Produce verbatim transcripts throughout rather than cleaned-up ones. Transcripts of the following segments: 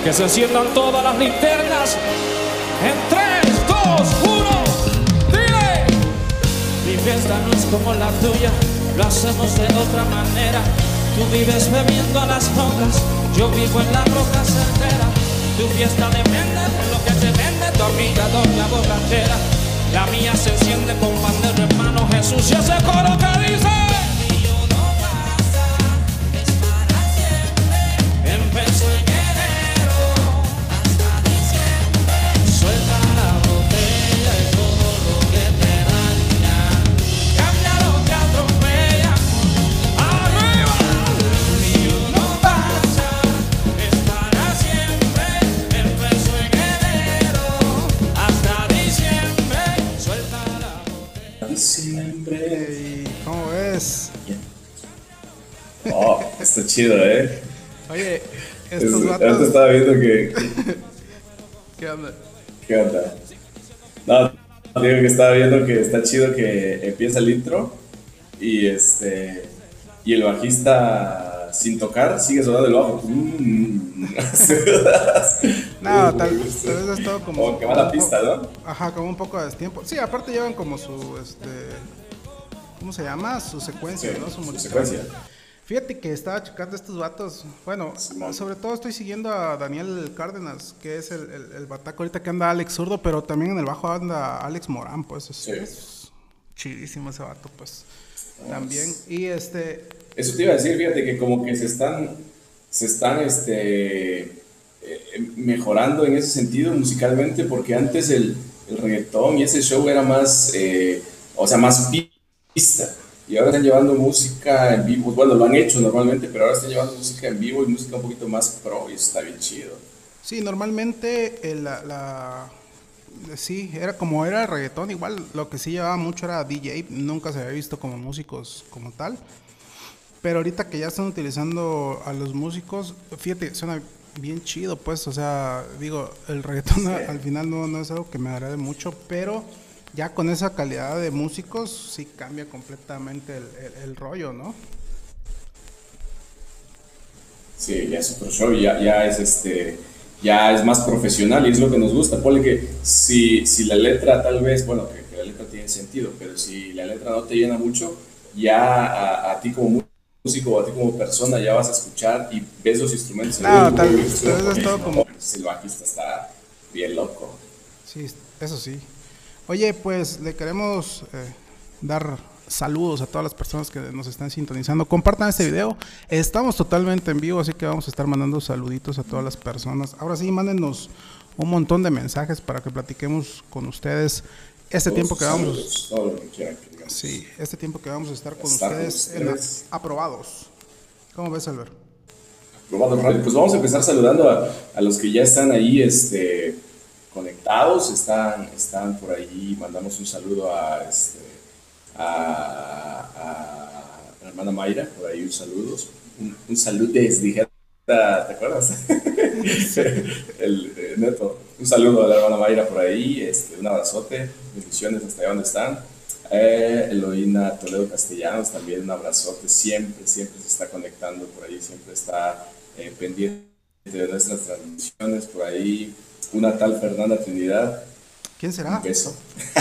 Que se enciendan todas las linternas. En tres, dos, uno. ¡Dile! Mi fiesta no es como la tuya, lo hacemos de otra manera. Tú vives bebiendo a las rocas, yo vivo en la roca certera. Tu fiesta depende de lo que te vende tu amiga doña borrachera. La mía se enciende con pandero en mano, Jesús y ese coro que dice: empezó en enero hasta diciembre. Suelta la botella y todo lo que te daña. Cambia lo que atropella. ¡Arriba! Y uno pasa, es para siempre. Empezó en enero hasta diciembre. Suelta la botella. Siempre. ¿Y cómo ves? Oh, está chido, eh. Oye, estos Es- vatos... Ahorita estaba viendo que. ¿Qué onda? ¿Qué onda? No, digo que estaba viendo que está chido que empieza el intro y este. Y el bajista, sin tocar, sigue sonando el bajo. Mm. No, tal, tal Me gusta. vez es todo como... Como que va la un pista, poco- ¿no? Ajá, como un poco a destiempo. Sí, aparte llevan como su, este... ¿Cómo se llama? Su secuencia, Sí, ¿no? su musical. secuencia. Fíjate que estaba checando estos vatos. Bueno, Simón. sobre todo estoy siguiendo a Daniel Cárdenas, que es el, el, el bataco ahorita que anda Alex Zurdo, pero también en el bajo anda Alex Morán, pues. Es, Sí. es chidísimo ese vato, pues. También. Y este... Eso te iba a decir, fíjate que como que se están, se están este, eh, mejorando en ese sentido musicalmente, porque antes el, el reggaetón y ese show era más, eh, o sea, más pista, y ahora están llevando música en vivo, bueno, lo han hecho normalmente, pero ahora están llevando música en vivo y música un poquito más pro, y eso está bien chido. Sí, normalmente eh, la, la- sí, era como era el reggaetón, igual lo que sí llevaba mucho era D J, nunca se había visto como músicos como tal. Pero ahorita que ya están utilizando a los músicos, fíjate, suena bien chido, pues, o sea, digo, el reggaetón a- al final no, no es algo que me agrade mucho, pero ya con esa calidad de músicos sí cambia completamente el, el- el rollo, ¿no? Sí, ya es otro show, ya, ya es este, ya es más profesional y es lo que nos gusta. Ponle que si, si la letra tal vez, bueno, que, que la letra tiene sentido, pero si la letra no te llena mucho, ya a, a ti como músico o a ti como persona ya vas a escuchar y ves los instrumentos. en No, vivo, tal- y tal vez es todo no, como- pues, el bajista está bien loco. Sí, eso sí. Oye, pues le queremos eh, dar saludos a todas las personas que nos están sintonizando. Compartan este video. Estamos totalmente en vivo, así que vamos a estar mandando saluditos a todas las personas. Ahora sí, mándenos un montón de mensajes para que platiquemos con ustedes este Todos tiempo que sus vamos. saludos, todo lo que quieran que digamos. Sí, este tiempo que vamos a estar con Estar con ustedes en la- ustedes. aprobados. ¿Cómo ves, Albert? Probando radio. Pues vamos a empezar saludando a, a los que ya están ahí este, conectados, están, están por ahí. Mandamos un saludo a, este, a, a la hermana Mayra, por ahí un saludo. Un, un saludo desde, ¿te acuerdas? El, eh, neto. Un saludo a la hermana Mayra por ahí, este, un abrazote, bendiciones hasta allá donde están. Eh, Eloína Toledo Castellanos, también un abrazote, siempre, siempre se está conectando por ahí, siempre está eh, pendiente de nuestras transmisiones por ahí. Una tal Fernanda Trinidad, ¿Quién será? un beso.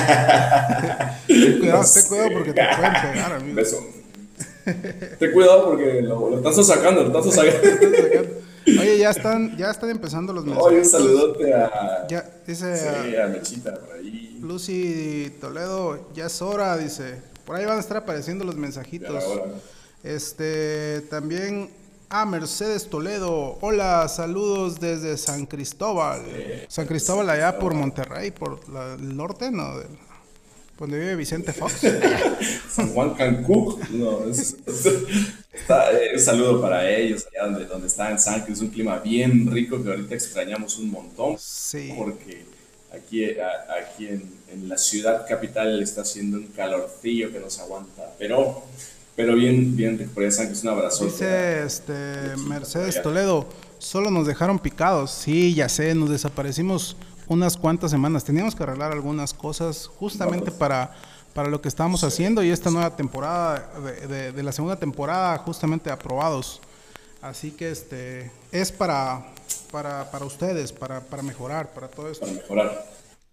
Ten cuidado, No ten cuidado sé. porque te pueden pegar, Un amigo. beso. Ten cuidado porque lo, lo están sacando, lo están sacando. Oye, ya están, ya están empezando los mensajes. Oye, un saludote a, Ya, dice sí, a a Mechita por ahí. Lucy Toledo, ya es hora, dice. Por ahí van a estar apareciendo los Ya mensajitos. la hora. Este, también a Mercedes Toledo. Hola, saludos desde San Cristóbal. San Cristóbal allá por Monterrey, por la- el norte, ¿no? Del- donde vive Vicente Fox. San Juan Cancún. No, es- está, eh, un saludo para ellos, allá donde, donde está en San Cris, un clima bien rico que ahorita extrañamos un montón. Sí. Porque aquí, a- aquí en, en la ciudad capital está haciendo un calorcillo que nos aguanta. Pero, pero bien, bien rico por allá, San Cris, un abrazo. Dice este Mercedes Toledo, solo nos dejaron picados. Sí, ya sé, nos desaparecimos unas cuantas semanas. Teníamos que arreglar algunas cosas justamente Vamos. para, para lo que estábamos haciendo y esta nueva temporada, de, de- de la segunda temporada, justamente aprobados. Así que este es para, para, para ustedes, para, para mejorar, para todo esto. Para mejorar.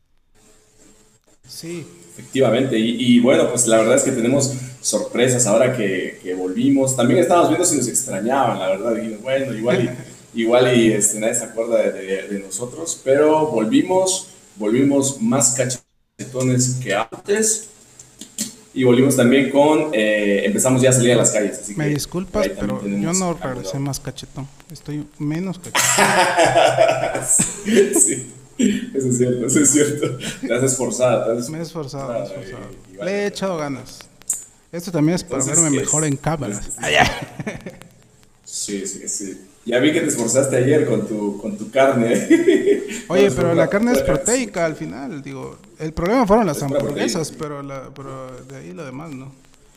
Sí. Efectivamente, y, y bueno, pues la verdad es que tenemos sorpresas ahora que, que volvimos. También estábamos viendo si nos extrañaban, la verdad. Dijimos, bueno, igual y, igual y este, nadie se acuerda de, de, de nosotros, pero volvimos, volvimos más cachetones que antes. Y volvimos también con, eh, empezamos ya a salir a las calles. Así Me que disculpas, pero yo no regresé más cachetón. Estoy menos cachetón. Sí, eso es cierto, eso es cierto. Te has esforzado. Te has Me he esforzado, me he esforzado. Y, y Le he echado ganas. Esto también es para Entonces, verme ¿qué mejor es? en cámara. Pues, Ah, ya. Sí, sí, sí. Ya vi que te esforzaste ayer con tu, con tu carne. Oye, pero la carne es proteica al final, digo. El problema fueron las Es pura hamburguesas, proteína. pero, la, pero de ahí lo demás, ¿no?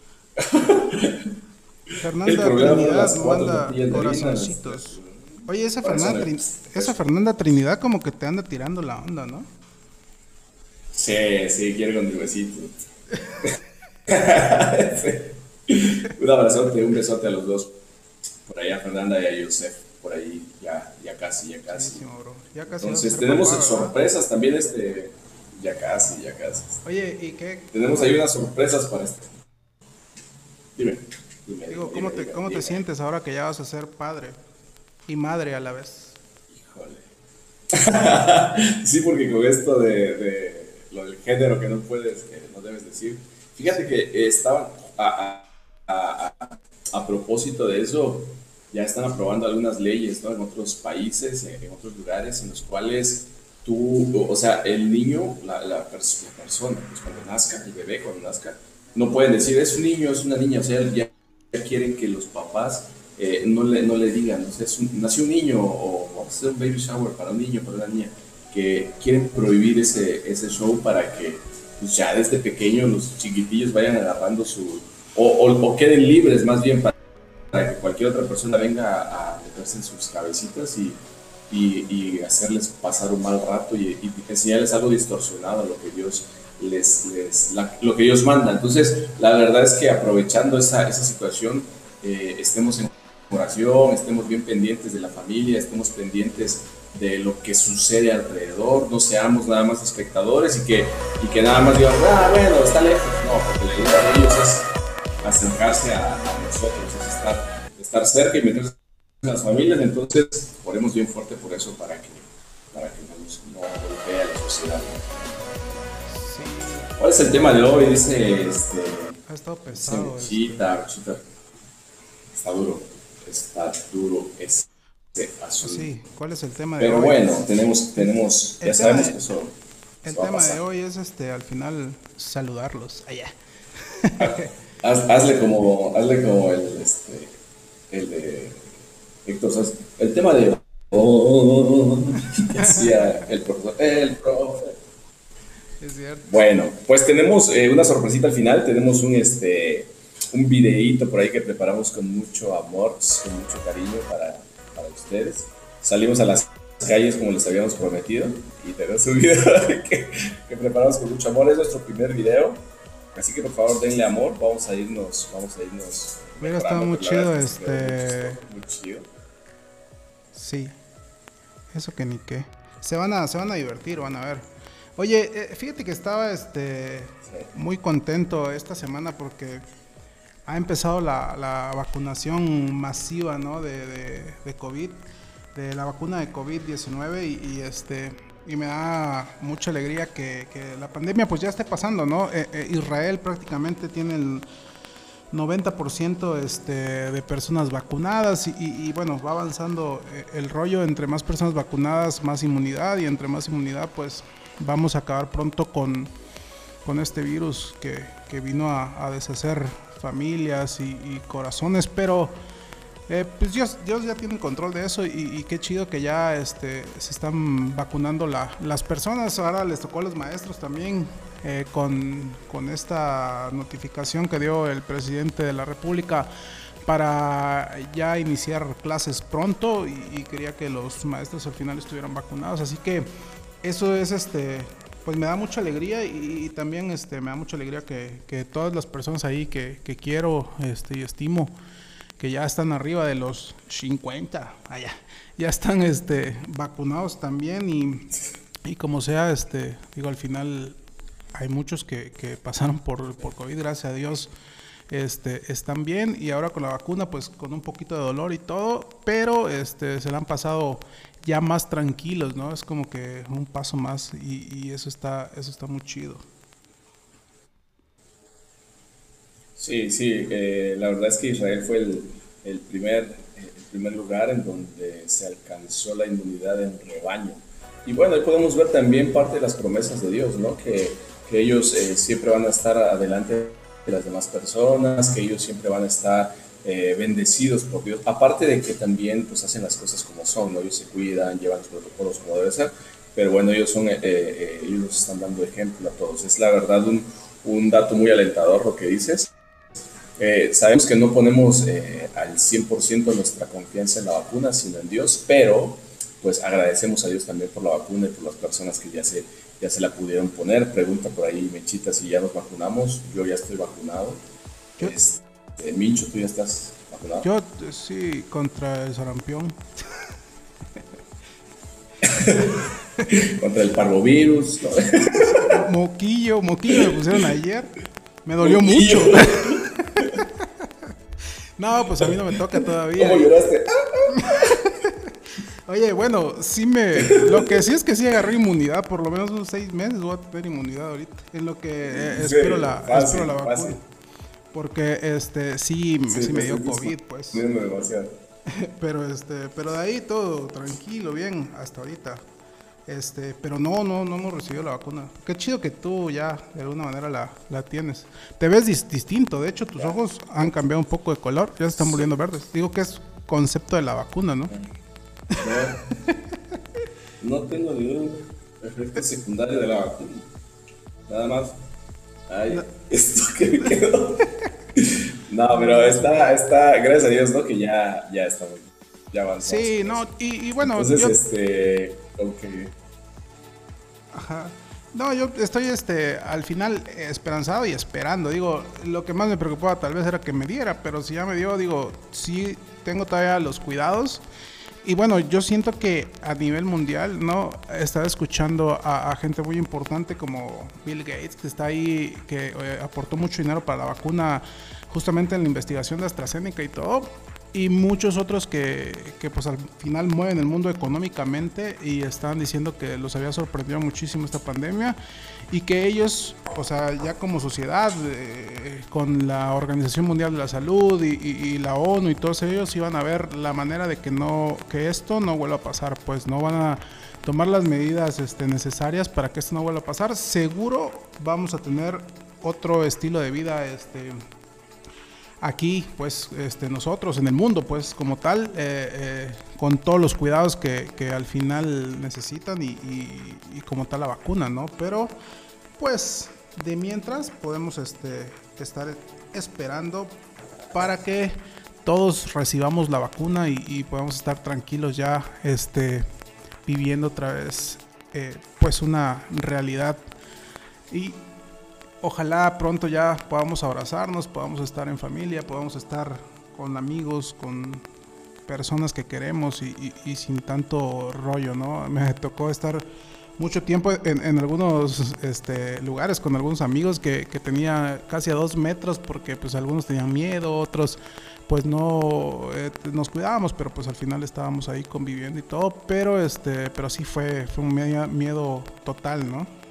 El Fernanda problema fueron Trinidad las cuatro manda tortillas de harina. corazoncitos. Oye, esa Fernanda, Corazones. Trin- esa Fernanda Trinidad como que te anda tirando la onda, ¿no? Sí, sí, quiere con mi besito. Sí. Un abrazote, un besote a los dos. Por allá a Fernanda y a Yosef. Por ahí, ya, ya casi, ya casi. Buenísimo, bro. Ya casi vas a Entonces ser tenemos papá, ¿verdad? sorpresas también, este, ya casi, ya casi. Oye, ¿y qué? Tenemos ahí unas sorpresas para este. Dime, dime. Digo, dime, ¿cómo te, dime, cómo te dime. sientes ahora que ya vas a ser padre y madre a la vez? Híjole. Sí, porque con esto de, de lo del género que no puedes, que no debes decir. Fíjate que eh, estaban, a, a, a, a, a propósito de eso, ya están aprobando algunas leyes, ¿no? En otros países, en, en otros lugares, en los cuales tú, o sea, el niño, la, la, pers la persona, pues cuando nazca, el bebé cuando nazca, no pueden decir es un niño, es una niña, o sea, ya, ya quieren que los papás eh, no, le, no le digan, o sea, es un, nació un niño o vamos a hacer un baby shower para un niño, para una niña, que quieren prohibir ese, ese show para que pues, ya desde pequeño los chiquitillos vayan agarrando su, o, o, o queden libres más bien para para que cualquier otra persona venga a, a meterse en sus cabecitas y, y, y hacerles pasar un mal rato y, y enseñarles algo distorsionado, lo que Dios les, les la, lo que Dios manda. Entonces, la verdad es que aprovechando esa, esa situación, eh, estemos en oración, estemos bien pendientes de la familia, estemos pendientes de lo que sucede alrededor, no seamos nada más espectadores y que, y que nada más digamos, ah, bueno, está lejos. No, porque la idea de ellos es acercarse a, a nosotros, es estar, estar cerca y meterse en las familias. Entonces, oremos bien fuerte por eso para que, para que no, nos, no golpee a la sociedad. Sí, ¿Cuál es el tema de hoy? Dice este. ha estado Dice pesado. Chita, Chita. Está duro, está duro este asunto. Sí, ¿cuál es el tema de Pero hoy? bueno, tenemos, tenemos ya El sabemos tema- que eso. El eso va a tema pasar. de hoy es este, al final, saludarlos. Allá. Haz- hazle como, hazle como el, este, el de Héctor Sanz. El tema de oh, que decía el profesor, el profe. Es cierto. Bueno, pues tenemos eh, una sorpresita al final. Tenemos un este, un videíto por ahí que preparamos con mucho amor, con mucho cariño para, para ustedes. Salimos a las calles como les habíamos prometido y tenemos un video que, que preparamos con mucho amor. Es nuestro primer video. Así que por favor denle amor, vamos a irnos, vamos a irnos. Hubiera estado mejorando, muy pero la chido, verdad es que quedó muy este- chistoso, muy chido. Sí. Eso que ni qué. Se van a, se van a divertir, van a ver. Oye, eh, fíjate que estaba este Sí. muy contento esta semana porque ha empezado la, la vacunación masiva, ¿no? de, de, de COVID, de la vacuna de COVID diecinueve y, y este y me da mucha alegría que, que la pandemia pues ya esté pasando, ¿no? Eh, eh, Israel prácticamente tiene el noventa por ciento este, de personas vacunadas y, y, y bueno, va avanzando eh, el rollo, entre más personas vacunadas, más inmunidad y entre más inmunidad pues vamos a acabar pronto con, con este virus que, que vino a, a deshacer familias y, y corazones, pero eh, pues Dios, Dios ya tiene control de eso y, y qué chido que ya este, se están vacunando la, las personas. Ahora les tocó a los maestros también eh, con, con esta notificación que dio el presidente de la República para ya iniciar clases pronto y, y quería que los maestros al final estuvieran vacunados, así que eso es este pues me da mucha alegría y, y también este me da mucha alegría que, que todas las personas ahí que, que quiero este y estimo que ya están arriba de los cincuenta, allá, ya están este, vacunados también y, y como sea, este, digo, al final hay muchos que, que pasaron por, por COVID, gracias a Dios, este, están bien y ahora con la vacuna, pues con un poquito de dolor y todo, pero este, se la han pasado ya más tranquilos, ¿no? Es como que un paso más y, y eso está, eso está muy chido. Sí, sí, eh, la verdad es que Israel fue el, el primer, el primer lugar en donde se alcanzó la inmunidad en rebaño. Y bueno, ahí podemos ver también parte de las promesas de Dios, ¿no? Que, que ellos eh, siempre van a estar adelante de las demás personas, que ellos siempre van a estar eh, bendecidos por Dios. Aparte de que también pues hacen las cosas como son, ¿no? Ellos se cuidan, llevan los protocolos como debe ser, pero bueno, ellos, son, eh, eh, ellos nos están dando ejemplo a todos. Es la verdad un, un dato muy alentador lo que dices. Eh, sabemos que no ponemos eh, al cien por ciento nuestra confianza en la vacuna, sino en Dios, pero pues agradecemos a Dios también por la vacuna y por las personas que ya se, ya se la pudieron poner. Pregunta por ahí Mechita si ya nos vacunamos. Yo ya estoy vacunado. Este, Micho, ¿tú ya estás vacunado? Yo sí, contra el sarampión. Contra el parvovirus, ¿no? Moquillo, moquillo me pusieron ayer. Me dolió moquillo. Mucho. No, pues a mí no me toca todavía. ¿Cómo lloraste? Oye, bueno, sí me... Lo que sí es que sí agarré inmunidad, por lo menos unos seis meses voy a tener inmunidad ahorita. En lo que eh, sí, espero, la, fácil, espero la vacuna. Fácil. Porque este sí, sí, sí me dio COVID, pues. Demasiado. Pero este, pero de ahí todo tranquilo, bien, hasta ahorita. Este, pero no, no, no hemos recibido la vacuna. Qué chido que tú ya de alguna manera la, la tienes. Te ves dis distinto, de hecho tus ya. ojos han cambiado un poco de color, ya se están volviendo verdes. Digo que es concepto de la vacuna, ¿no? No, no tengo ningún efecto secundario de la vacuna. Nada más. Ay, no. Esto que me quedó. No, pero está, está, gracias a Dios, ¿no? Que ya, ya estamos, ya avanzamos. Sí, no, y, y bueno. Entonces, yo... este, como que... Ajá. No, yo estoy este al final esperanzado y esperando. Digo, lo que más me preocupaba tal vez era que me diera, pero si ya me dio, digo, sí tengo todavía los cuidados. Y bueno, yo siento que a nivel mundial, ¿no? Estaba escuchando a, a gente muy importante como Bill Gates, que está ahí, que eh, aportó mucho dinero para la vacuna, justamente en la investigación de AstraZeneca y todo. Y muchos otros que, que pues al final mueven el mundo económicamente y están diciendo que los había sorprendido muchísimo esta pandemia y que ellos, o sea, ya como sociedad, eh, con la Organización Mundial de la Salud y, y, y la ONU y todos ellos iban a ver la manera de que no, que esto no vuelva a pasar, pues no van a tomar las medidas este, necesarias para que esto no vuelva a pasar. Seguro vamos a tener otro estilo de vida, este... aquí, pues, este, nosotros, en el mundo, pues, como tal, eh, eh, con todos los cuidados que, que al final necesitan y, y, y como tal la vacuna, ¿no? Pero, pues, de mientras podemos este, estar esperando para que todos recibamos la vacuna y, y podamos estar tranquilos ya, este, viviendo otra vez, eh, pues, una realidad y... Ojalá pronto ya podamos abrazarnos, podamos estar en familia, podamos estar con amigos, con personas que queremos y, y, y sin tanto rollo, ¿no? Me tocó estar mucho tiempo en, en algunos este, lugares con algunos amigos que, que tenía casi a dos metros porque pues algunos tenían miedo, otros pues no eh, nos cuidábamos, pero pues al final estábamos ahí conviviendo y todo, pero este, pero sí fue, fue un medio, miedo total, ¿no?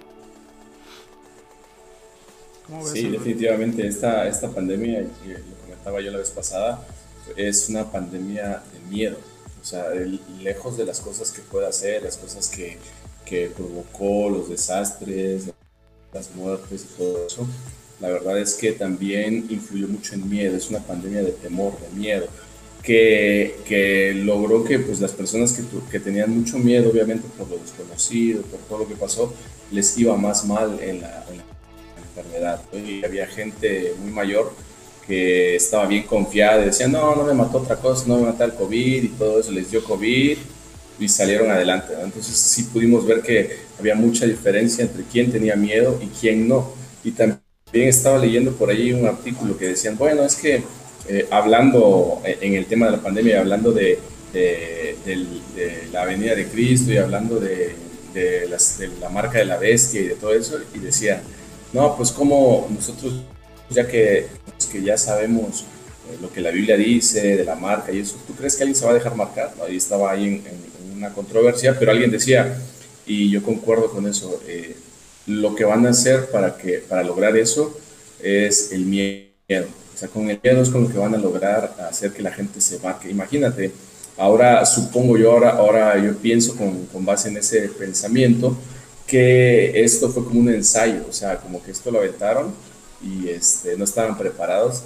Sí, eso? definitivamente esta, esta pandemia, que lo comentaba yo la vez pasada, es una pandemia de miedo. O sea, el, lejos de las cosas que puede hacer, las cosas que, que provocó, los desastres, las muertes y todo eso, la verdad es que también influyó mucho en miedo. Es una pandemia de temor, de miedo, que, que logró que pues, las personas que, que tenían mucho miedo, obviamente por lo desconocido, por todo lo que pasó, les iba más mal en la, en la enfermedad. Y había gente muy mayor que estaba bien confiada y decía, no, no me mató otra cosa, no me mató el COVID y todo eso, les dio COVID y salieron adelante, ¿no? Entonces sí pudimos ver que había mucha diferencia entre quién tenía miedo y quién no. Y también estaba leyendo por ahí un artículo que decían, bueno, es que eh, hablando en el tema de la pandemia, hablando de, de, del- de la venida de Cristo y hablando de, de las- de la marca de la bestia y de todo eso, y decía, no, pues como nosotros, ya que, pues, que ya sabemos eh, lo que la Biblia dice de la marca y eso, ¿tú crees que alguien se va a dejar marcar? ¿No? Ahí estaba ahí en, en- en una controversia, pero alguien decía, y yo concuerdo con eso, eh, lo que van a hacer para, que, para lograr eso es el miedo. O sea, con el miedo es con lo que van a lograr hacer que la gente se marque. Imagínate, ahora supongo yo, ahora, ahora yo pienso con, con base en ese pensamiento, que esto fue como un ensayo, o sea, como que esto lo aventaron y este, no estaban preparados.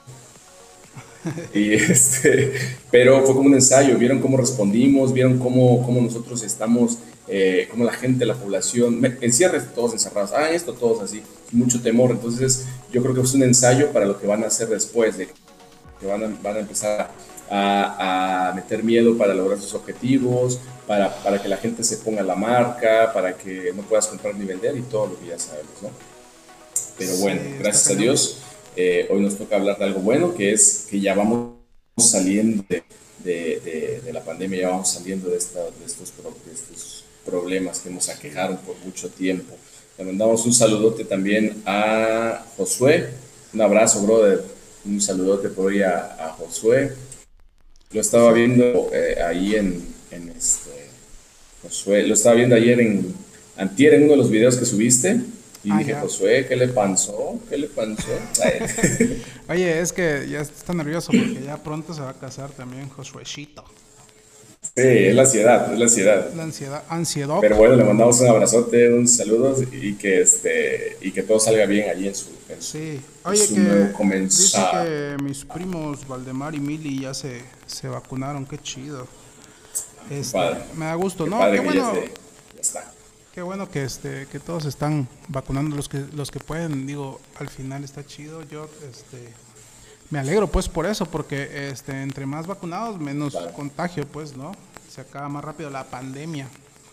Y este, pero fue como un ensayo, vieron cómo respondimos, vieron cómo, cómo nosotros estamos, eh, cómo la gente, la población, me- encierres todos encerrados, ah, esto todos así, mucho temor. Entonces, yo creo que es un ensayo para lo que van a hacer después, de que van a, van a empezar a, a meter miedo para lograr sus objetivos, para, para que la gente se ponga la marca, para que no puedas comprar ni vender y todo lo que ya sabemos, ¿no? Pero Sí, bueno, está gracias a cañón. Dios, eh, hoy nos toca hablar de algo bueno, que es que ya vamos saliendo de, de- de- de la pandemia, ya vamos saliendo de, esta- de estos, pro- de estos problemas que nos aquejaron por mucho tiempo. Le mandamos un saludote también a Josué, un abrazo, brother, un saludote por ahí a, a Josué. Lo estaba Sí. viendo eh, ahí en, en este, Josué, lo estaba viendo ayer en Antier en uno de los videos que subiste y Ah, dije, ya. Josué, ¿qué le pasó? ¿Qué le pasó? Ay, Oye, es que ya está nervioso porque ya pronto se va a casar también Josuecito. sí, es la ansiedad, es la ansiedad. La ansiedad, ansiedad. Pero bueno, le mandamos un abrazote, un saludo y que este y que todo salga bien allí en su, en su, Sí. en Oye, su nuevo que dice comenzar. que mis primos Valdemar y Mili ya se, se vacunaron. Qué chido. Qué Este, padre, me da gusto, qué ¿no? Qué padre que ya, bueno, esté, ya está. qué bueno que este, que todos están vacunando los que los que pueden. Digo, al final está chido. Yo, este, me alegro pues por eso, porque este, entre más vacunados, menos Claro, contagio, pues, ¿no? Se acaba más rápido la pandemia.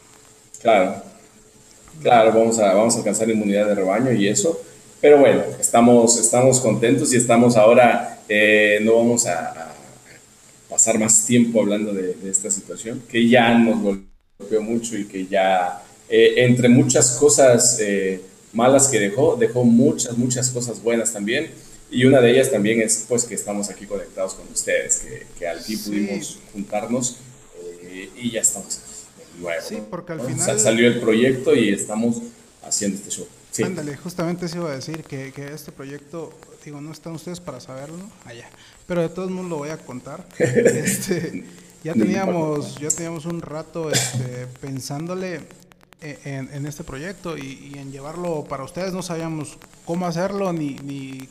claro, claro, vamos a, vamos a alcanzar inmunidad de rebaño y eso. Pero bueno, estamos, estamos contentos y estamos ahora, eh, no vamos a, a pasar más tiempo hablando de, de esta situación, que ya nos golpeó mucho y que ya, eh, entre muchas cosas eh, malas que dejó, dejó muchas, muchas cosas buenas también. Y una de ellas también es pues que estamos aquí conectados con ustedes, que, que al fin Sí, pudimos juntarnos eh, y ya estamos aquí de nuevo, sí, porque al ¿no? Sa- final, salió el proyecto y estamos haciendo este show. Sí, ándale, justamente eso iba a decir, que, que este proyecto, digo, no están ustedes para saberlo, allá, pero de todos modos lo voy a contar. Este, ya no importa. teníamos, ya teníamos un rato este, pensándole e- en, en este proyecto y, y en llevarlo para ustedes. No sabíamos cómo hacerlo ni, ni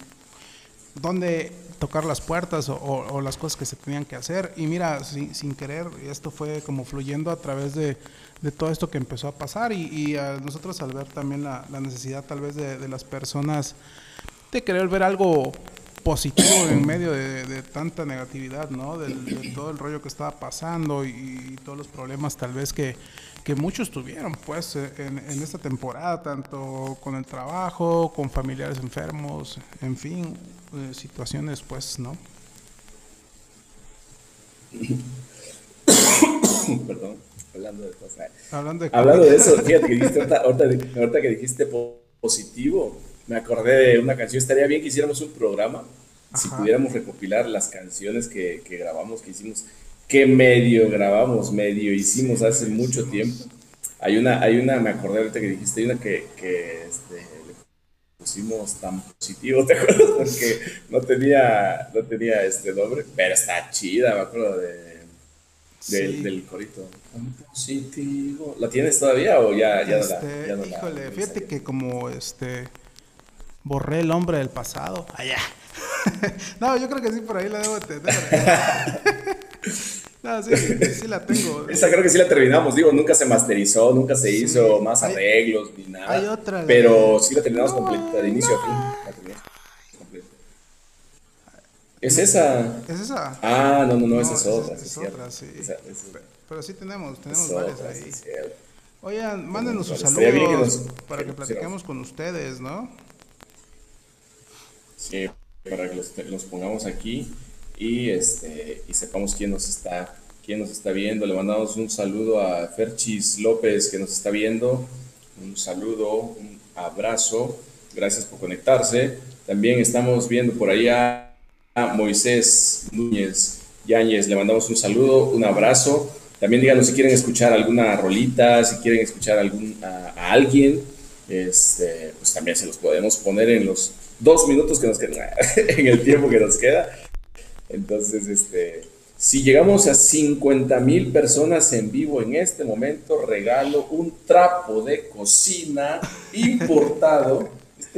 dónde tocar las puertas o, o- o las cosas que se tenían que hacer. Y mira, sin, sin querer, esto fue como fluyendo a través de, de todo esto que empezó a pasar y, y a nosotros al ver también la, la necesidad tal vez de, de las personas de querer ver algo positivo en medio de, de tanta negatividad, ¿no? Del- de, todo el rollo que estaba pasando y, y todos los problemas tal vez que, que muchos tuvieron, pues, eh, en, en esta temporada, tanto con el trabajo, con familiares enfermos, en fin, eh, situaciones, pues, ¿no? Perdón, hablando de cosas. Hablando de Hablando COVID. de eso, fíjate que dijiste, ahorita, ahorita- ahorita que dijiste po- positivo, me acordé de una canción. Estaría bien que hiciéramos un programa, si Ajá. pudiéramos recopilar las canciones que, que grabamos, que hicimos, que medio grabamos, medio Sí, hicimos me hace mucho tiempo. decimos. Hay una, hay una, me acordé ahorita que dijiste, hay una que, que este, le pusimos tan positivo, ¿te acuerdas? Porque no tenía, no tenía este nombre, pero está chida, me acuerdo de, del, Sí, del corito. Tan positivo. ¿La tienes todavía o ya, ya no la, este, ya no la, híjole, no la fíjate salió? que como este borré el hombre del pasado. Allá. No, yo creo que sí por ahí la debo tener. No, sí, sí la tengo. Esa creo que sí la terminamos, digo, nunca se masterizó, nunca se hizo Sí, más hay, arreglos ni hay nada, otra, la pero de sí la terminamos no completa, de hay inicio a fin, nada. la terminamos completa. ¿Es No, esa? ¿es esa? Ah, no, no, no, esa No, es esa es, otra, sí es es cierto. otra, sí. Esa, esa Pe- Pero sí tenemos, es tenemos varias otra, sí ahí. es cierto. Oigan, mándenos Tenemos sus varias. Estaría bien que nos, saludos para que que nos pusiéramos. platiquemos con ustedes, ¿no? Sí, para que los, los pongamos aquí. y, este, y sepamos quién nos está, quién nos está viendo. Le mandamos un saludo a Ferchis López que nos está viendo, un saludo, un abrazo, gracias por conectarse. También estamos viendo por ahí a Moisés Núñez Yáñez, le mandamos un saludo, un abrazo. También díganos si quieren escuchar alguna rolita, si quieren escuchar algún, a, a alguien, este, pues también se los podemos poner en los dos minutos que nos quedan, en el tiempo que nos queda. Entonces, este, si llegamos a cincuenta mil personas en vivo en este momento, regalo un trapo de cocina importado.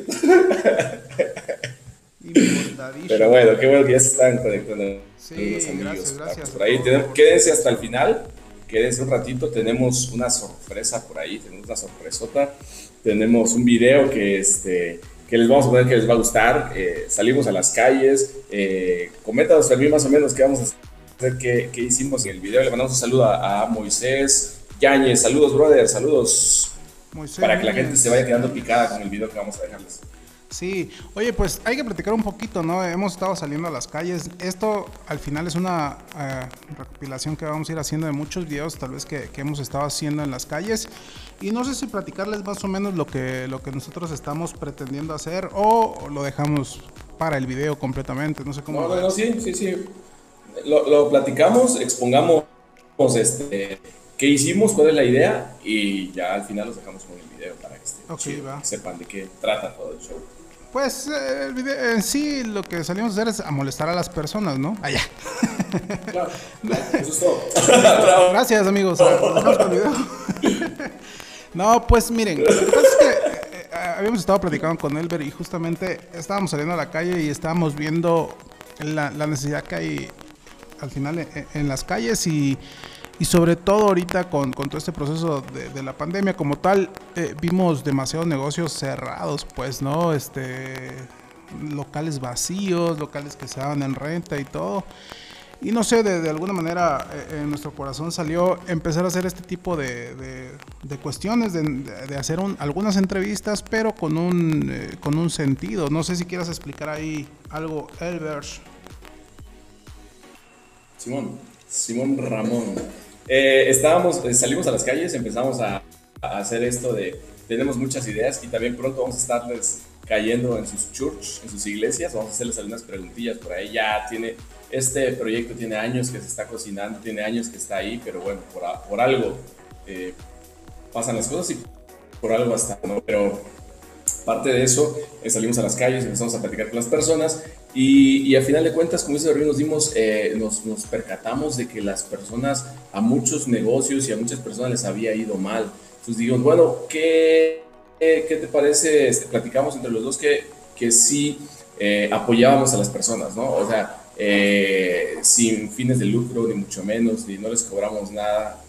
Pero bueno, qué bueno que ya se están conectando. Sí, los amigos, gracias, gracias. Por ahí, tenemos, quédense hasta el final, quédense un ratito, tenemos una sorpresa por ahí, tenemos una sorpresota, tenemos un video que, este, que les vamos a poner que les va a gustar, eh, salimos a las calles, eh, coméntanos también más o menos qué vamos a hacer, qué, qué hicimos en el video. Le mandamos un saludo a, a Moisés Yáñez, saludos brother, saludos, Moisés, para que la gente se vaya quedando picada con el video que vamos a dejarles. Sí, oye, pues hay que platicar un poquito, ¿no? Hemos estado saliendo a las calles. Esto al final es una uh, recopilación que vamos a ir haciendo de muchos videos, tal vez que, que hemos estado haciendo en las calles. Y no sé si platicarles más o menos lo que, lo que nosotros estamos pretendiendo hacer o lo dejamos para el video completamente. No sé cómo. No, no, no, sí, sí, sí. Lo, lo platicamos, expongamos este, qué hicimos, cuál es la idea y ya al final los dejamos con el video para que, este, okay, chido, va. que sepan de qué trata todo el show. Pues eh, el video, en sí lo que salimos a hacer es a molestar a las personas, ¿no? Allá. Claro, claro, eso es todo. Gracias, amigos. Dejamos con el video. No, pues miren, lo que pasa es que eh, habíamos estado platicando con Elber y justamente estábamos saliendo a la calle y estábamos viendo la, la necesidad que hay al final en, en las calles y, y sobre todo ahorita con, con todo este proceso de, de la pandemia como tal, eh, vimos demasiados negocios cerrados, pues, ¿no? Este, locales vacíos, locales que se daban en renta y todo. Y no sé, de, de alguna manera eh, en nuestro corazón salió empezar a hacer este tipo de, de, de cuestiones, de, de hacer un, algunas entrevistas, pero con un, eh, con un sentido. No sé si quieras explicar ahí algo, Elber. Simón, Simón Ramón. Eh, estábamos, eh, salimos a las calles, empezamos a, a hacer esto de, tenemos muchas ideas y también pronto vamos a estarles cayendo en sus church, en sus iglesias, vamos a hacerles algunas preguntillas por ahí. Ya tiene, este proyecto tiene años que se está cocinando, tiene años que está ahí, pero bueno, por, por algo eh, pasan las cosas y por algo hasta, ¿no? Pero parte de eso, eh, salimos a las calles, empezamos a platicar con las personas y, y a final de cuentas, como dice Darío, nos dimos, eh, nos, nos percatamos de que las personas, a muchos negocios y a muchas personas les había ido mal. Entonces dijimos, bueno, ¿qué, qué te parece? Este, platicamos entre los dos que, que sí eh, apoyábamos a las personas, ¿no? O sea, eh, sin fines de lucro, ni mucho menos, ni no les cobramos nada,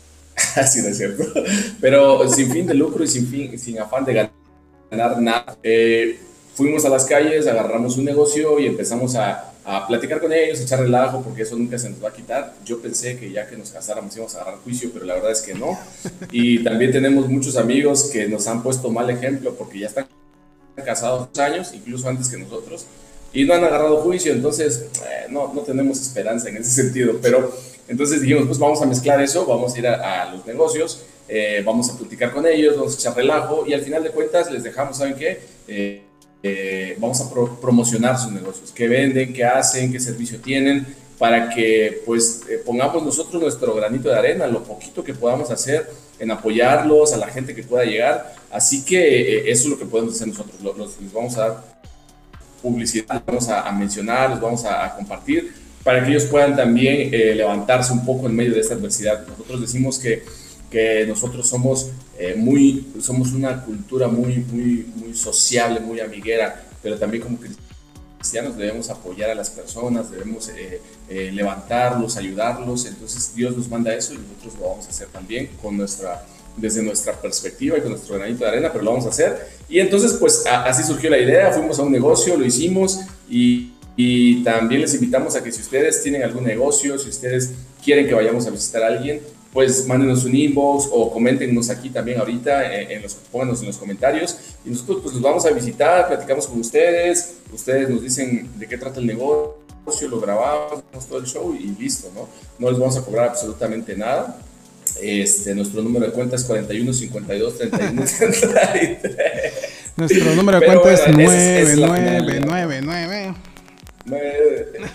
así no es cierto, pero sin fin de lucro y sin, fin, sin afán de ganar. ganar nada. Eh, fuimos a las calles, agarramos un negocio y empezamos a, a platicar con ellos, a echar relajo, porque eso nunca se nos va a quitar. Yo pensé que ya que nos casáramos íbamos a agarrar juicio, pero la verdad es que no. Y también tenemos muchos amigos que nos han puesto mal ejemplo porque ya están casados años, incluso antes que nosotros, y no han agarrado juicio, entonces eh, no, no tenemos esperanza en ese sentido. Pero entonces dijimos, pues vamos a mezclar eso, vamos a ir a, a los negocios, eh, vamos a platicar con ellos, vamos a echar relajo y al final de cuentas les dejamos, ¿saben qué? Eh, eh, vamos a pro promocionar sus negocios, qué venden, qué hacen, qué servicio tienen, para que pues eh, pongamos nosotros nuestro granito de arena, lo poquito que podamos hacer en apoyarlos, a la gente que pueda llegar. Así que eh, eso es lo que podemos hacer nosotros, los, los, les vamos a dar publicidad, les vamos a, a mencionar, les vamos a, a compartir, para que ellos puedan también eh, levantarse un poco en medio de esta adversidad. Nosotros decimos que, que nosotros somos, eh, muy, somos una cultura muy, muy, muy sociable, muy amiguera, pero también como cristianos debemos apoyar a las personas, debemos eh, eh, levantarlos, ayudarlos. Entonces Dios nos manda eso y nosotros lo vamos a hacer también con nuestra, desde nuestra perspectiva y con nuestro granito de arena, pero lo vamos a hacer. Y entonces pues a, así surgió la idea, fuimos a un negocio, lo hicimos y Y también les invitamos a que si ustedes tienen algún negocio, si ustedes quieren que vayamos a visitar a alguien, pues mándenos un inbox o coméntenos aquí también ahorita, en, en los, pónganos en los comentarios y nosotros pues los vamos a visitar, platicamos con ustedes, ustedes nos dicen de qué trata el negocio, lo grabamos, hacemos todo el show y listo, ¿no? No les vamos a cobrar absolutamente nada. Este, nuestro número de cuenta es cuarenta y uno cincuenta y dos treinta y uno treinta y tres. Nuestro número de Pero cuenta bueno, es esa es- esa es la nueve nueve finalidad. nueve nueve. Nueve-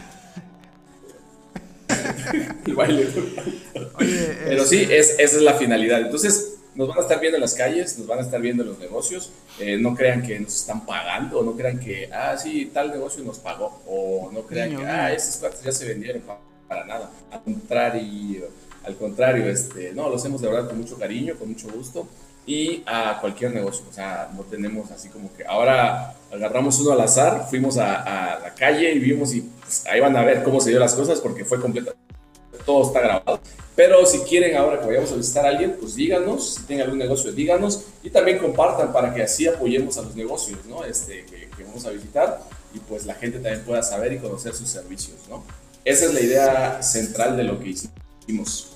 El baile. Oye, Pero este, sí, es, esa es la finalidad. Entonces, nos van a estar viendo en las calles, nos van a estar viendo en los negocios. Eh, no crean que nos están pagando, no crean que, ah, sí, tal negocio nos pagó, o no crean Niño, que, niño. ah, esos cuates ya se vendieron, pa- para nada. Al contrario, al contrario, este, no, lo hacemos de verdad con mucho cariño, con mucho gusto. Y a cualquier negocio, o sea, no tenemos así como que ahora agarramos uno al azar, fuimos a, a la calle y vimos y pues, ahí van a ver cómo se dio las cosas porque fue completa, todo está grabado. Pero si quieren ahora que vayamos a visitar a alguien, pues díganos, si tienen algún negocio, díganos y también compartan para que así apoyemos a los negocios, ¿no? Este, que, que vamos a visitar y pues la gente también pueda saber y conocer sus servicios, ¿no? Esa es la idea central de lo que hicimos.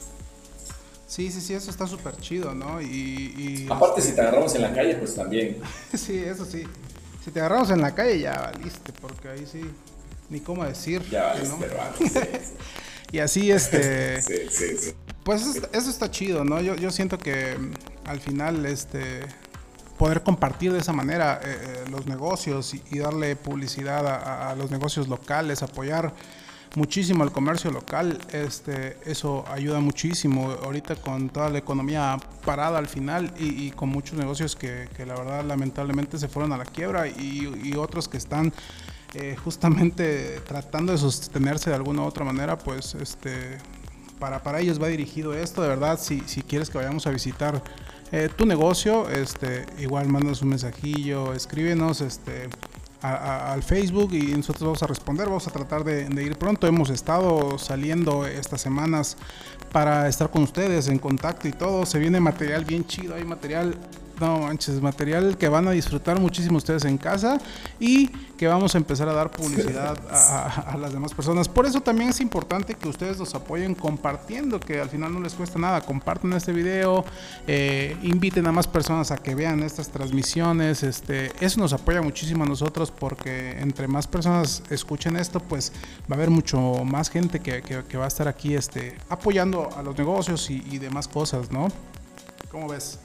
sí, sí, sí, eso está súper chido, ¿no? Y, y Aparte, si te agarramos en la calle, pues también. sí, eso sí. Si te agarramos en la calle ya valiste, porque ahí sí, ni cómo decir. Ya ¿no? vale, pero vamos, sí, Y así, este, sí, sí, sí. pues eso, está- eso está chido, ¿no? Yo, yo siento que mm, al final, este, poder compartir de esa manera eh, eh, los negocios y, y darle publicidad a, a- a los negocios locales, apoyar muchísimo al comercio local, este, eso ayuda muchísimo ahorita con toda la economía parada al final y, y con muchos negocios que, que la verdad lamentablemente se fueron a la quiebra y, y otros que están eh, justamente tratando de sostenerse de alguna u otra manera, pues este, para, para ellos va dirigido esto, de verdad, si, si quieres que vayamos a visitar eh, tu negocio, este, igual mandas un mensajillo, escríbenos, este, a, a, al Facebook y nosotros vamos a responder, vamos a tratar de, de ir pronto. Hemos estado saliendo estas semanas para estar con ustedes en contacto y todo. Se viene material bien chido, hay material, no manches, material que van a disfrutar muchísimo ustedes en casa y que vamos a empezar a dar publicidad a, a, a las demás personas. Por eso también es importante que ustedes nos apoyen compartiendo, que al final no les cuesta nada. Compartan este video, eh, inviten a más personas a que vean estas transmisiones. Este, eso nos apoya muchísimo a nosotros porque entre más personas escuchen esto, pues va a haber mucho más gente que, que, que va a estar aquí este, apoyando a los negocios y, y demás cosas, ¿no? ¿Cómo ves?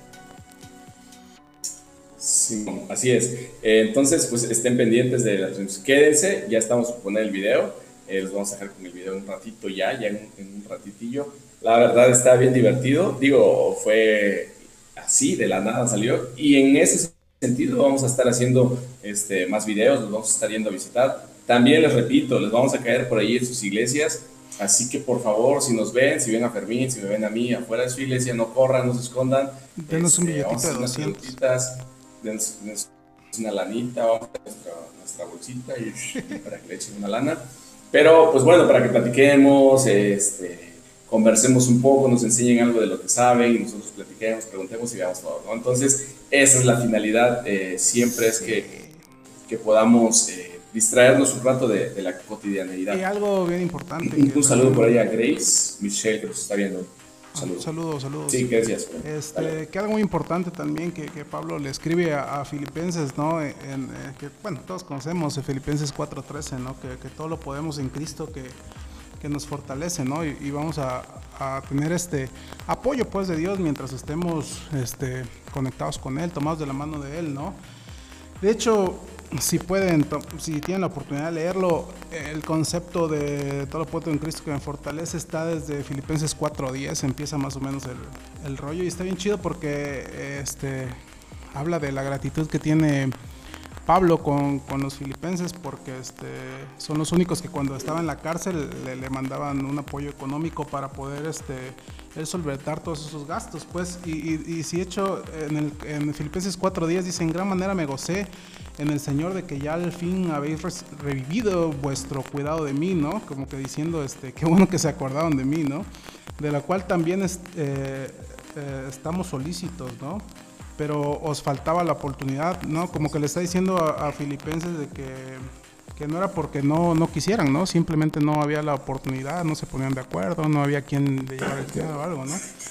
Sí, así es. Eh, entonces, pues estén pendientes de la transmisión. Quédense, ya estamos por poner el video. Eh, los vamos a dejar con el video un ratito ya, ya en, en un ratitillo. La verdad está bien divertido. Digo, fue así, de la nada salió. Y en ese sentido vamos a estar haciendo este, más videos, los vamos a estar yendo a visitar. También les repito, les vamos a caer por ahí en sus iglesias. Así que por favor, si nos ven, si ven a Fermín, si me ven a mí afuera de su iglesia, no corran, no se escondan. Denos un Este, billetito vamos a de hacer unas doscientos. preguntitas, denos, denos una lanita, vamos a nuestra, nuestra bolsita y, y para que le echen una lana. Pero pues bueno, para que platiquemos, este, conversemos un poco, nos enseñen algo de lo que saben y nosotros platiquemos, preguntemos y veamos todo, ¿no? Entonces, esa es la finalidad, eh, siempre es que, que podamos eh, distraernos un rato de, de la cotidianeidad. Y algo bien importante. Un, que un saludo por ahí a Grace Michelle que nos está viendo. Saludos. Saludos, saludos. Sí, gracias. Este, que algo muy importante también que, que Pablo le escribe a, a Filipenses, ¿no? En, en, que, bueno, todos conocemos de Filipenses cuatro trece, ¿no? Que, que todo lo podemos en Cristo que, que nos fortalece, ¿no? Y, y vamos a, a tener este apoyo, pues, de Dios mientras estemos este, conectados con Él, tomados de la mano de Él, ¿no? De hecho, si pueden, si tienen la oportunidad de leerlo, el concepto de todo lo puedo en Cristo que me fortalece está desde Filipenses cuatro diez, empieza más o menos el, el rollo y está bien chido porque este, habla de la gratitud que tiene Pablo con, con los filipenses porque este, son los únicos que cuando estaba en la cárcel le, le mandaban un apoyo económico para poder este, él solventar todos esos gastos, pues, y, y, y si hecho en, el, en Filipenses cuatro diez dice, en gran manera me gocé en el Señor de que ya al fin habéis revivido vuestro cuidado de mí, ¿no? Como que diciendo, este, qué bueno que se acordaron de mí, ¿no? De la cual también es, eh, eh, estamos solícitos, ¿no? Pero os faltaba la oportunidad, ¿no? Como que le está diciendo a, a Filipenses de que, que no era porque no, no quisieran, ¿no? Simplemente no había la oportunidad, no se ponían de acuerdo, no había quien le llevara el cuidado o algo, ¿no?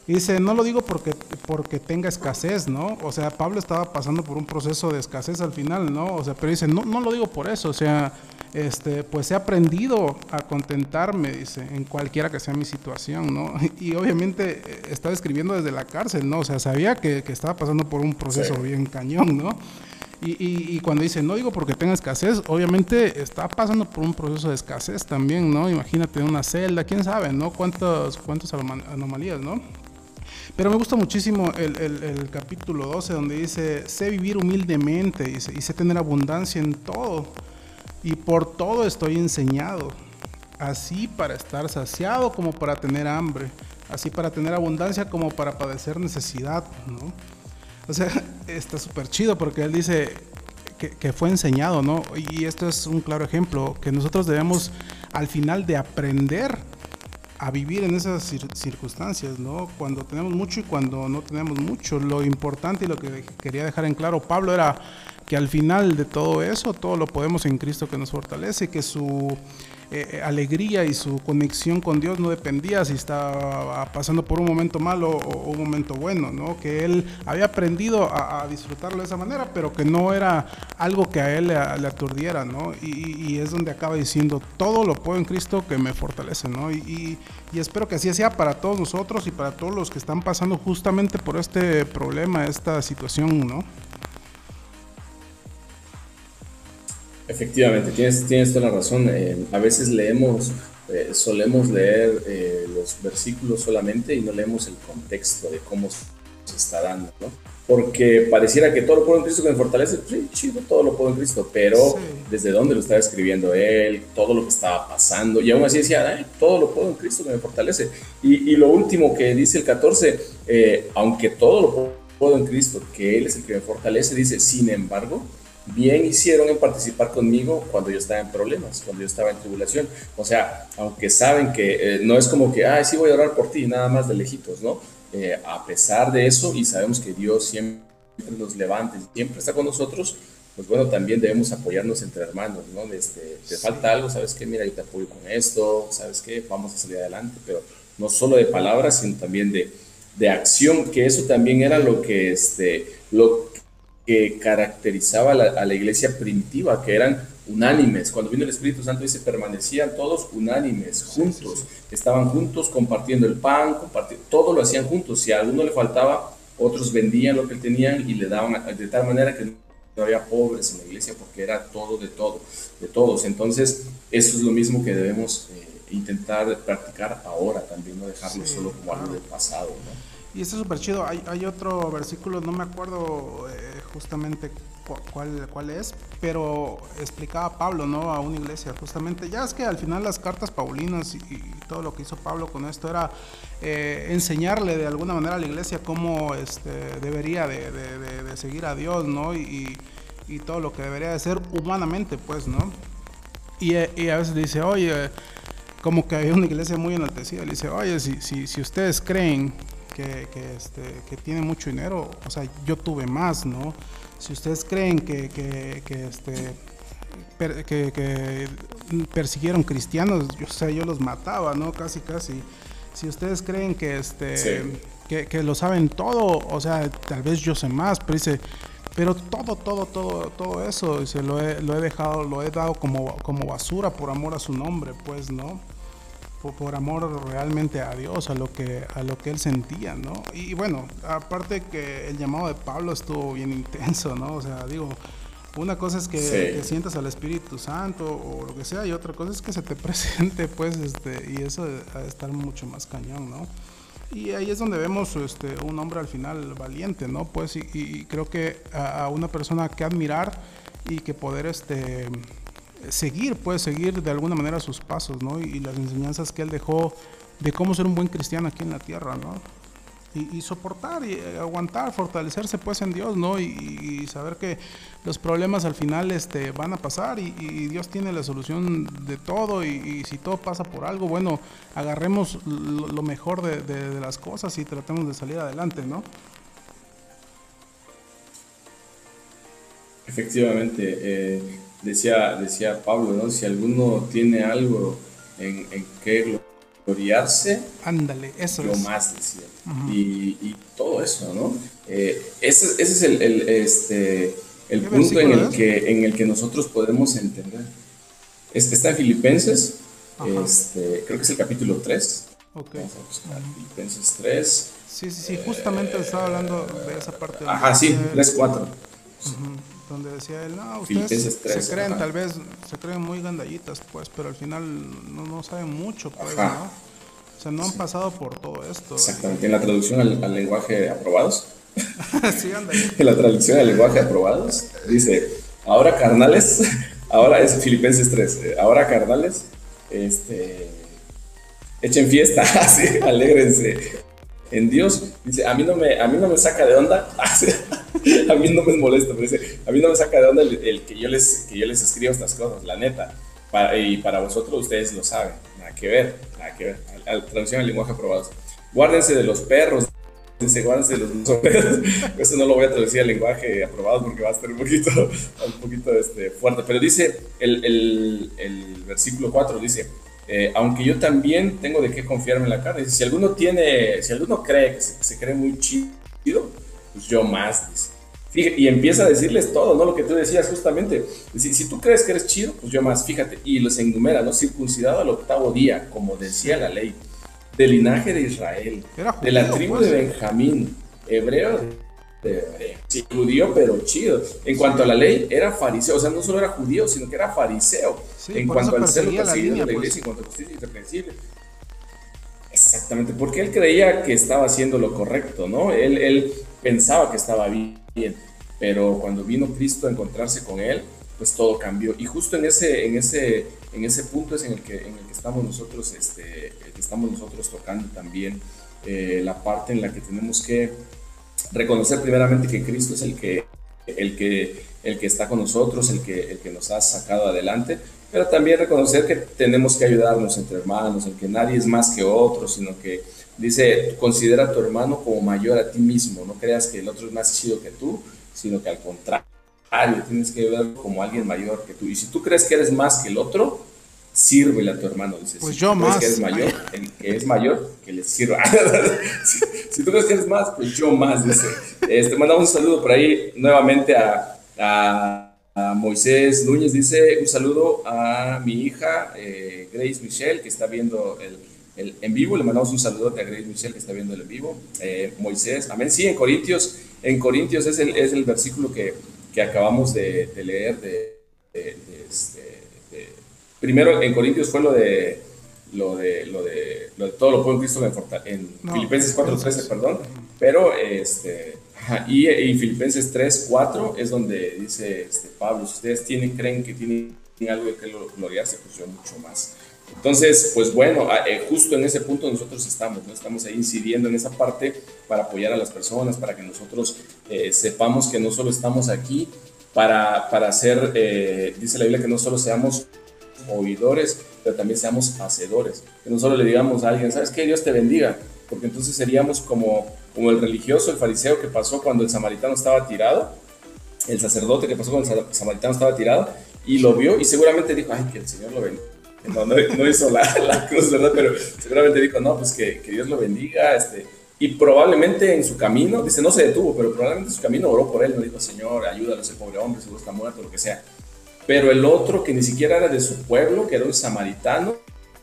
Y dice, no lo digo porque, porque tenga escasez, ¿no? O sea, Pablo estaba pasando por un proceso de escasez al final, ¿no? O sea, pero dice, no, no lo digo por eso, o sea, este, pues he aprendido a contentarme, dice, en cualquiera que sea mi situación, ¿no? Y obviamente eh, estaba escribiendo desde la cárcel, ¿no? O sea, sabía que, que estaba pasando por un proceso Sí. bien cañón, ¿no? Y, y, y cuando dice, no digo porque tenga escasez, obviamente está pasando por un proceso de escasez también, ¿no? Imagínate una celda, quién sabe, ¿no? Cuántos, cuántas anomalías, ¿no? Pero me gusta muchísimo el, el, el capítulo doce, donde dice, sé vivir humildemente, dice, y sé tener abundancia en todo, y por todo estoy enseñado, así para estar saciado como para tener hambre, así para tener abundancia como para padecer necesidad, ¿no? O sea, está súper chido porque él dice que, que fue enseñado, ¿no? Y esto es un claro ejemplo, que nosotros debemos al final de aprender a vivir en esas cir- circunstancias, ¿no? Cuando tenemos mucho y cuando no tenemos mucho. Lo importante y lo que quería dejar en claro Pablo era que al final de todo eso, todo lo podemos en Cristo que nos fortalece, que su eh, alegría y su conexión con Dios no dependía si estaba pasando por un momento malo o un momento bueno, ¿no? Que él había aprendido a, a disfrutarlo de esa manera, pero que no era algo que a él le, le aturdiera, ¿no? Y, y es donde acaba diciendo, todo lo puedo en Cristo que me fortalece, ¿no? Y, y, y espero que así sea para todos nosotros y para todos los que están pasando justamente por este problema, esta situación, ¿no? Efectivamente, tienes, tienes toda la razón. Eh, a veces leemos, eh, solemos leer eh, los versículos solamente y no leemos el contexto de cómo se está dando, ¿no? Porque pareciera que todo lo puedo en Cristo que me fortalece. Sí, chido, todo lo puedo en Cristo, pero Sí. desde dónde lo estaba escribiendo él, todo lo que estaba pasando, y aún así decía, ay, todo lo puedo en Cristo que me fortalece. Y, y lo último que dice el catorce, eh, aunque todo lo puedo en Cristo, que Él es el que me fortalece, dice, sin embargo, bien hicieron en participar conmigo cuando yo estaba en problemas, cuando yo estaba en tribulación. O sea, aunque saben que eh, no es como que, ay, sí voy a orar por ti, nada más de lejitos, ¿no? Eh, a pesar de eso, y sabemos que Dios siempre nos levanta, siempre está con nosotros, pues bueno, también debemos apoyarnos entre hermanos, ¿no? Este, te falta algo, ¿sabes qué? Mira, yo te apoyo con esto, ¿sabes qué? Vamos a salir adelante, pero no solo de palabras, sino también de, de acción, que eso también era lo que, este, lo que caracterizaba a la, a la iglesia primitiva, que eran unánimes. Cuando vino el Espíritu Santo dice, permanecían todos unánimes, juntos, sí, sí, sí. Estaban juntos compartiendo el pan, compartiendo, todo lo hacían juntos. Si a alguno le faltaba, otros vendían lo que tenían y le daban, de tal manera que no había pobres en la iglesia, porque era todo de todo, de todos. Entonces, eso es lo mismo que debemos eh, intentar practicar ahora también, no dejarlo sí, solo como claro. algo del pasado, ¿no? Y esto es súper chido. Hay, hay otro versículo, no me acuerdo eh, justamente cu cuál, cuál es, pero explicaba Pablo, ¿no? A una iglesia, justamente. Ya es que al final las cartas paulinas y, y todo lo que hizo Pablo con esto era eh, enseñarle de alguna manera a la iglesia cómo este, debería de, de, de, de seguir a Dios, ¿no? Y, y todo lo que debería de ser humanamente, pues, ¿no? Y, y a veces dice, oye, como que hay una iglesia muy enaltecida, le dice, oye, si, si, si ustedes creen Que, que, este, que tiene mucho dinero, o sea, yo tuve más, ¿no? Si ustedes creen que, que, que, este, per, que, que persiguieron cristianos, yo, o sea, yo los mataba, ¿no? Casi, casi. Si ustedes creen que, este, sí. que, que lo saben todo, o sea, tal vez yo sé más, pero dice, pero todo, todo, todo, todo eso, dice, lo he, lo he dejado, lo he dado como, como basura por amor a su nombre, pues, ¿no? Por amor realmente a Dios, a lo que a lo que él sentía, ¿no? Y bueno, aparte que el llamado de Pablo estuvo bien intenso, ¿no? O sea, digo, una cosa es que, sí. que sientas al Espíritu Santo o lo que sea, y otra cosa es que se te presente, pues, este, y eso ha de estar mucho más cañón, ¿no? Y ahí es donde vemos este, un hombre al final valiente, ¿no? Pues, y, y creo que a, a una persona que admirar y que poder, este... seguir, puede seguir de alguna manera sus pasos, ¿no? Y, y las enseñanzas que él dejó de cómo ser un buen cristiano aquí en la tierra, ¿no? Y, y soportar y aguantar, fortalecerse pues en Dios, ¿no? Y, y saber que los problemas al final este, van a pasar y, y Dios tiene la solución de todo y, y si todo pasa por algo, bueno, agarremos lo, lo mejor de, de, de las cosas y tratemos de salir adelante, ¿no? Efectivamente, eh, decía, decía Pablo, ¿no? Si alguno tiene algo en, en qué gloriarse. Ándale, eso Yo es. más decía. Uh-huh. y, y todo eso, ¿no? Eh, ese, ese es el, el, este, el punto en el, que, en el que nosotros podemos entender. Este está en Filipenses, este, creo que es el capítulo tres. Okay. Vamos a buscar uh-huh. Filipenses tres. Sí, sí, sí, justamente eh, estaba hablando de esa parte. Ajá, sí, tres cuatro. Uh-huh. Donde decía él, no, ustedes tres, se creen, ajá. tal vez, se creen muy gandallitas, pues, pero al final no, no saben mucho, pues, ajá. ¿no? O sea, no han sí. pasado por todo esto. Exactamente, en la traducción al, al lenguaje aprobados. Sí, ándale. En la traducción al lenguaje aprobados, dice, ahora carnales, ahora es Filipenses tres, ahora carnales, este, echen fiesta, así, alégrense en Dios. Dice, a mí no me, a mí no me saca de onda, a mí no me molesta, pero dice, a mí no me saca de onda el, el que, yo les, que yo les escribo estas cosas, la neta. Para, y para vosotros ustedes lo saben, nada que ver, nada que ver. A la traducción al lenguaje aprobado. Guárdense de los perros, dice, guárdense de los perros. Eso no lo voy a traducir al lenguaje aprobado porque va a estar un poquito, un poquito este, fuerte. Pero dice, el, el, el versículo cuatro dice, eh, aunque yo también tengo de qué confiarme en la carne. Dice, si alguno tiene, si alguno cree que se, que se cree muy chido, pues yo más, dice. Fíjate, y empieza a decirles todo, ¿no? Lo que tú decías justamente. Si, si tú crees que eres chido, pues yo más, fíjate. Y los enumera, ¿no? Circuncidado al octavo día, como decía la ley. Del linaje de Israel. Judío, de la tribu pues, de Benjamín. Hebreo de hebreo. Sí, judío, pero chido. En cuanto a la ley, era fariseo. O sea, no solo era judío, sino que era fariseo. Sí, en cuanto al celo perseguido de la iglesia, en cuanto a justicia irreprensible. Exactamente, porque él creía que estaba haciendo lo correcto, ¿no? Él, él pensaba que estaba bien. Bien, pero cuando vino Cristo a encontrarse con él, pues todo cambió. Y justo en ese, en ese, en ese punto es en el que, en el que estamos nosotros, este, el que estamos nosotros tocando también eh, la parte en la que tenemos que reconocer primeramente que Cristo es el que, el que, el que está con nosotros, el que, el que nos ha sacado adelante, pero también reconocer que tenemos que ayudarnos entre hermanos, en que nadie es más que otro, sino que dice, considera a tu hermano como mayor a ti mismo, no creas que el otro es más chido que tú, sino que al contrario, tienes que verlo como alguien mayor que tú. Y si tú crees que eres más que el otro, sírvele a tu hermano. Dice, pues si yo tú más. crees que eres mayor, el que es mayor, que le sirva. si, si tú crees que eres más, pues yo más, dice. Este, mandamos un saludo por ahí nuevamente a, a, a Moisés Núñez, dice, un saludo a mi hija, eh, Grace Michelle, que está viendo el El, en vivo. Le mandamos un saludote a Grace Michelle que está viendo el en vivo. eh, Moisés, amén. Sí, en Corintios, en Corintios es el, es el versículo que, que acabamos de, de leer de, de, de, este, de, primero en Corintios fue lo de lo de, lo de, lo de todo lo puedo en Cristo en, en no, Filipenses cuatro trece, perdón, pero este, y, y Filipenses tres cuatro es donde dice este, Pablo, si ustedes tienen, creen que tienen algo de que gloriarse, pues yo mucho más. Entonces, pues bueno, eh, justo en ese punto nosotros estamos, ¿no? Estamos ahí incidiendo en esa parte para apoyar a las personas, para que nosotros eh, sepamos que no solo estamos aquí para, para hacer, eh, dice la Biblia, que no solo seamos oidores, pero también seamos hacedores. Que no solo le digamos a alguien, ¿sabes qué? Dios te bendiga, porque entonces seríamos como, como el religioso, el fariseo que pasó cuando el samaritano estaba tirado, el sacerdote que pasó cuando el samaritano estaba tirado, y lo vio y seguramente dijo, ay, que el Señor lo bendiga. No, no, no hizo la, la cruz, ¿verdad? Pero seguramente dijo, no, pues que, que Dios lo bendiga. Este, y probablemente en su camino, dice, no se detuvo, pero probablemente en su camino oró por él, no dijo, Señor, ayúdalo a ese pobre hombre, seguro está muerto, lo que sea. Pero el otro, que ni siquiera era de su pueblo, que era un samaritano,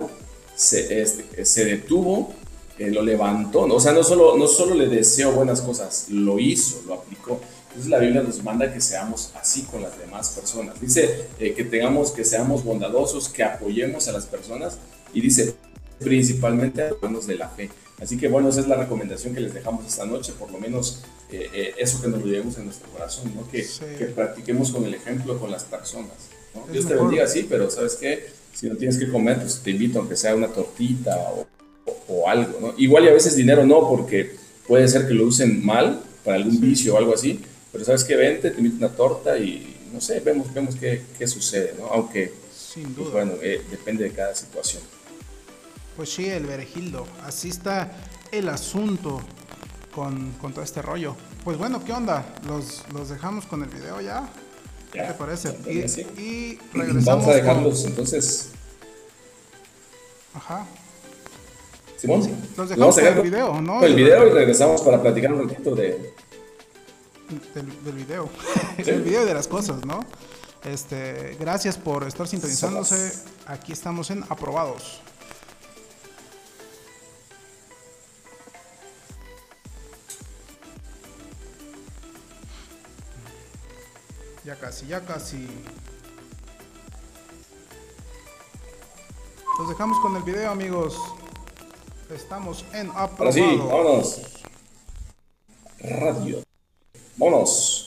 se, este, se detuvo, eh, lo levantó, ¿no? O sea, no solo, no solo le deseó buenas cosas, lo hizo, lo aplicó. Entonces la Biblia nos manda que seamos así con las demás personas. Dice eh, que tengamos, que seamos bondadosos, que apoyemos a las personas, y dice principalmente a los hermanos de la fe. Así que bueno, esa es la recomendación que les dejamos esta noche, por lo menos eh, eh, eso que nos lo llevemos en nuestro corazón, ¿no? Que, sí. que practiquemos con el ejemplo con las personas, ¿no? Dios te bendiga, sí, pero ¿sabes qué? Si no tienes que comer, pues te invito aunque sea una tortita o, o, o algo, ¿no? Igual y a veces dinero no, porque puede ser que lo usen mal para algún sí. vicio o algo así. Pero ¿sabes qué? Vente, te invito una torta y no sé, vemos, vemos qué, qué sucede, ¿no? Aunque, sin duda. Pues, bueno, eh, depende de cada situación. Pues sí, el Berejildo, así está el asunto con, con todo este rollo. Pues bueno, ¿qué onda? ¿Los, los dejamos con el video ya? ¿Qué ya, te parece? Y, sí. y regresamos. Vamos a dejarlos, con... entonces. Ajá. Simón, sí. Los dejamos con el video, ¿no? El video y regresamos para platicar un ratito de... Del, del video. Sí. El video y de las cosas, ¿no? Este, gracias por estar sintonizándose. Aquí estamos en Aprobados. Ya casi, ya casi. Los dejamos con el video, amigos. Estamos en Aprobados. Ahora sí, vámonos. Radio. Vámonos.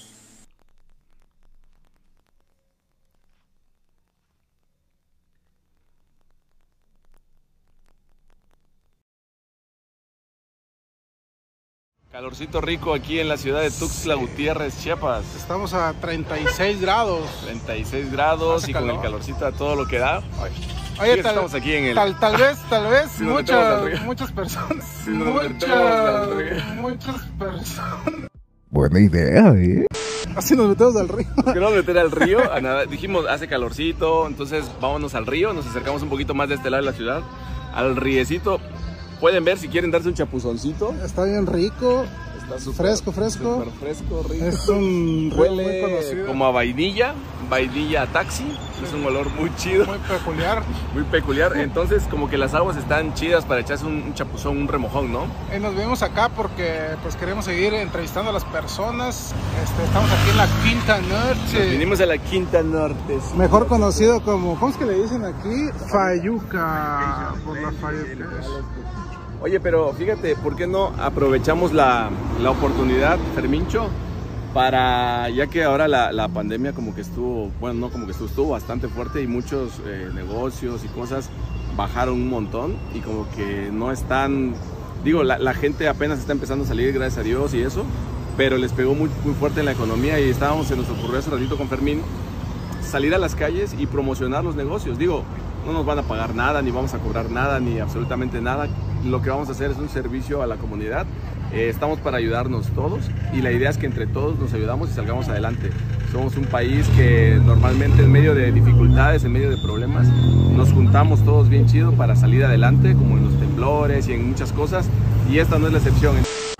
Calorcito rico aquí en la ciudad de Tuxtla Gutiérrez, Chiapas. Estamos a treinta y seis grados. treinta y seis grados y con el calorcito a todo lo que da. Oye, sí, tal, estamos aquí en el... tal, tal vez, tal vez, si muchas, muchas personas, si muchas, muchas personas. Buena idea, ¿eh? Así nos metemos al río. Queremos meter al río, a nada. Dijimos, hace calorcito, entonces vámonos al río, nos acercamos un poquito más de este lado de la ciudad, al riecito. Pueden ver si quieren darse un chapuzoncito. Está bien rico. Está super, fresco, fresco. Super fresco, rico. Es un río Huele muy conocido. como a vainilla, vainilla a taxi. Es un olor muy chido. Muy peculiar. Muy peculiar. Entonces, como que las aguas están chidas para echarse un, un chapuzón, un remojón, ¿no? Y nos vemos acá porque pues queremos seguir entrevistando a las personas. Este, estamos aquí en la Quinta Norte. Nos vinimos a la Quinta Norte. Sí. Mejor conocido como, ¿cómo es que le dicen aquí? Fayuca. Por la Fayuca. Oye, pero fíjate, ¿por qué no aprovechamos la, la oportunidad, Fermincho? Para, ya que ahora la, la pandemia como que estuvo, bueno, no como que estuvo, estuvo bastante fuerte y muchos eh, negocios y cosas bajaron un montón y como que no están, digo, la, la gente apenas está empezando a salir, gracias a Dios y eso, pero les pegó muy, muy fuerte en la economía y estábamos, se nos ocurrió hace ratito con Fermín, salir a las calles y promocionar los negocios. Digo, no nos van a pagar nada, ni vamos a cobrar nada, ni absolutamente nada. Lo que vamos a hacer es un servicio a la comunidad. Eh, estamos para ayudarnos todos y la idea es que entre todos nos ayudamos y salgamos adelante. Somos un país que normalmente en medio de dificultades, en medio de problemas, nos juntamos todos bien chido para salir adelante, como en los temblores y en muchas cosas, y esta no es la excepción.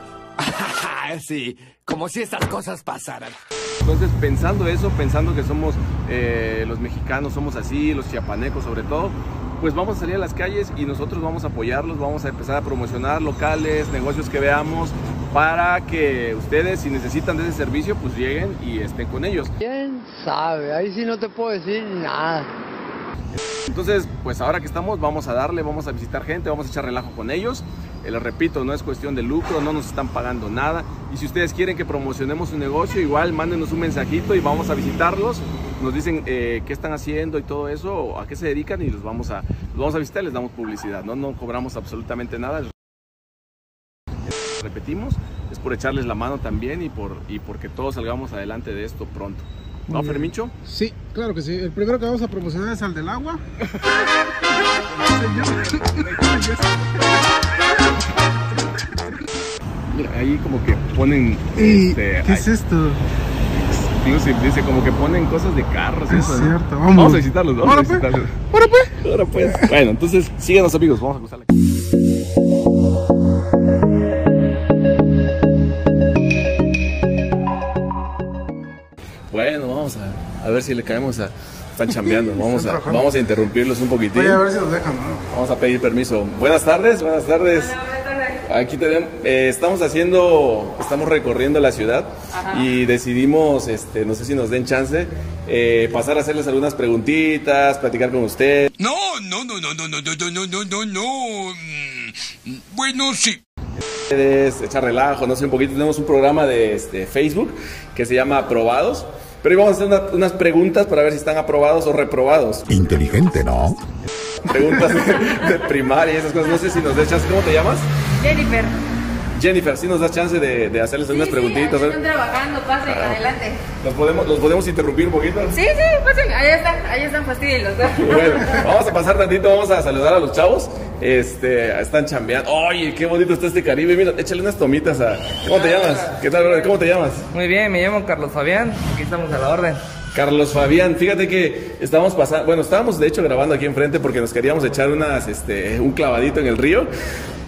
Sí, como si estas cosas pasaran. Entonces, pensando eso, pensando que somos eh, los mexicanos, somos así, los chiapanecos sobre todo, pues vamos a salir a las calles y nosotros vamos a apoyarlos, vamos a empezar a promocionar locales, negocios que veamos, para que ustedes, si necesitan de ese servicio, pues lleguen y estén con ellos. ¿Quién sabe? Ahí sí no te puedo decir nada. Entonces, pues ahora que estamos, vamos a darle, vamos a visitar gente, vamos a echar relajo con ellos. Eh, les repito, no es cuestión de lucro, no nos están pagando nada. Y si ustedes quieren que promocionemos un negocio, igual mándenos un mensajito y vamos a visitarlos. Nos dicen eh, qué están haciendo y todo eso, a qué se dedican y los vamos a, los vamos a visitar y les damos publicidad. ¿no? No cobramos absolutamente nada. Repetimos, es por echarles la mano también y, por, y porque todos salgamos adelante de esto pronto. ¿No, Fermincho? Sí, claro que sí. El primero que vamos a promocionar es al del agua. Mira, ahí como que ponen... ¿Y este, qué ay, es esto? Exclusive, dice como que ponen cosas de carros. Es eso, cierto, ¿no? vamos. Vamos a visitarlos, vamos Ahora a pues, visitarlos. ahora pues. Ahora pues. Bueno, entonces síganos amigos, vamos a cruzarla. Bueno, vamos a, a ver si le caemos a... Están chambeando, vamos a, vamos a interrumpirlos un poquitín. Voy a ver si nos dejan, ¿no? Vamos a pedir permiso. Buenas tardes, buenas tardes. Aquí tenemos, eh, estamos haciendo, estamos recorriendo la ciudad. Ajá. Y decidimos, este, no sé si nos den chance, eh, pasar a hacerles algunas preguntitas, platicar con usted. No, no, no, no, no, no, no, no, no, no, no. Bueno, sí. Echar relajo, no sé, un poquito. Tenemos un programa de este, Facebook que se llama Aprobados. Pero íbamos a hacer una, unas preguntas para ver si están aprobados o reprobados. Inteligente, ¿no? Preguntas de, de primaria y esas cosas. No sé si nos das chance. ¿Cómo te llamas? Jennifer. Jennifer, ¿sí nos das chance de, de hacerles sí, unas sí, preguntitas? Están trabajando, pasen, ah, adelante. ¿Los podemos, ¿Los podemos interrumpir un poquito? Sí, sí, pasen, ahí están, ahí están, fastidios los dos. Bueno, vamos a pasar tantito, vamos a saludar a los chavos. Este, están chambeando. Oye, qué bonito está este Caribe. Mira, échale unas tomitas a... ¿Cómo te llamas? ¿Qué tal, brother? ¿Cómo te llamas? Muy bien, me llamo Carlos Fabián, aquí estamos a la orden. Carlos Fabián, fíjate que estábamos pasando, bueno, estábamos de hecho grabando aquí enfrente porque nos queríamos echar unas, este, un clavadito en el río.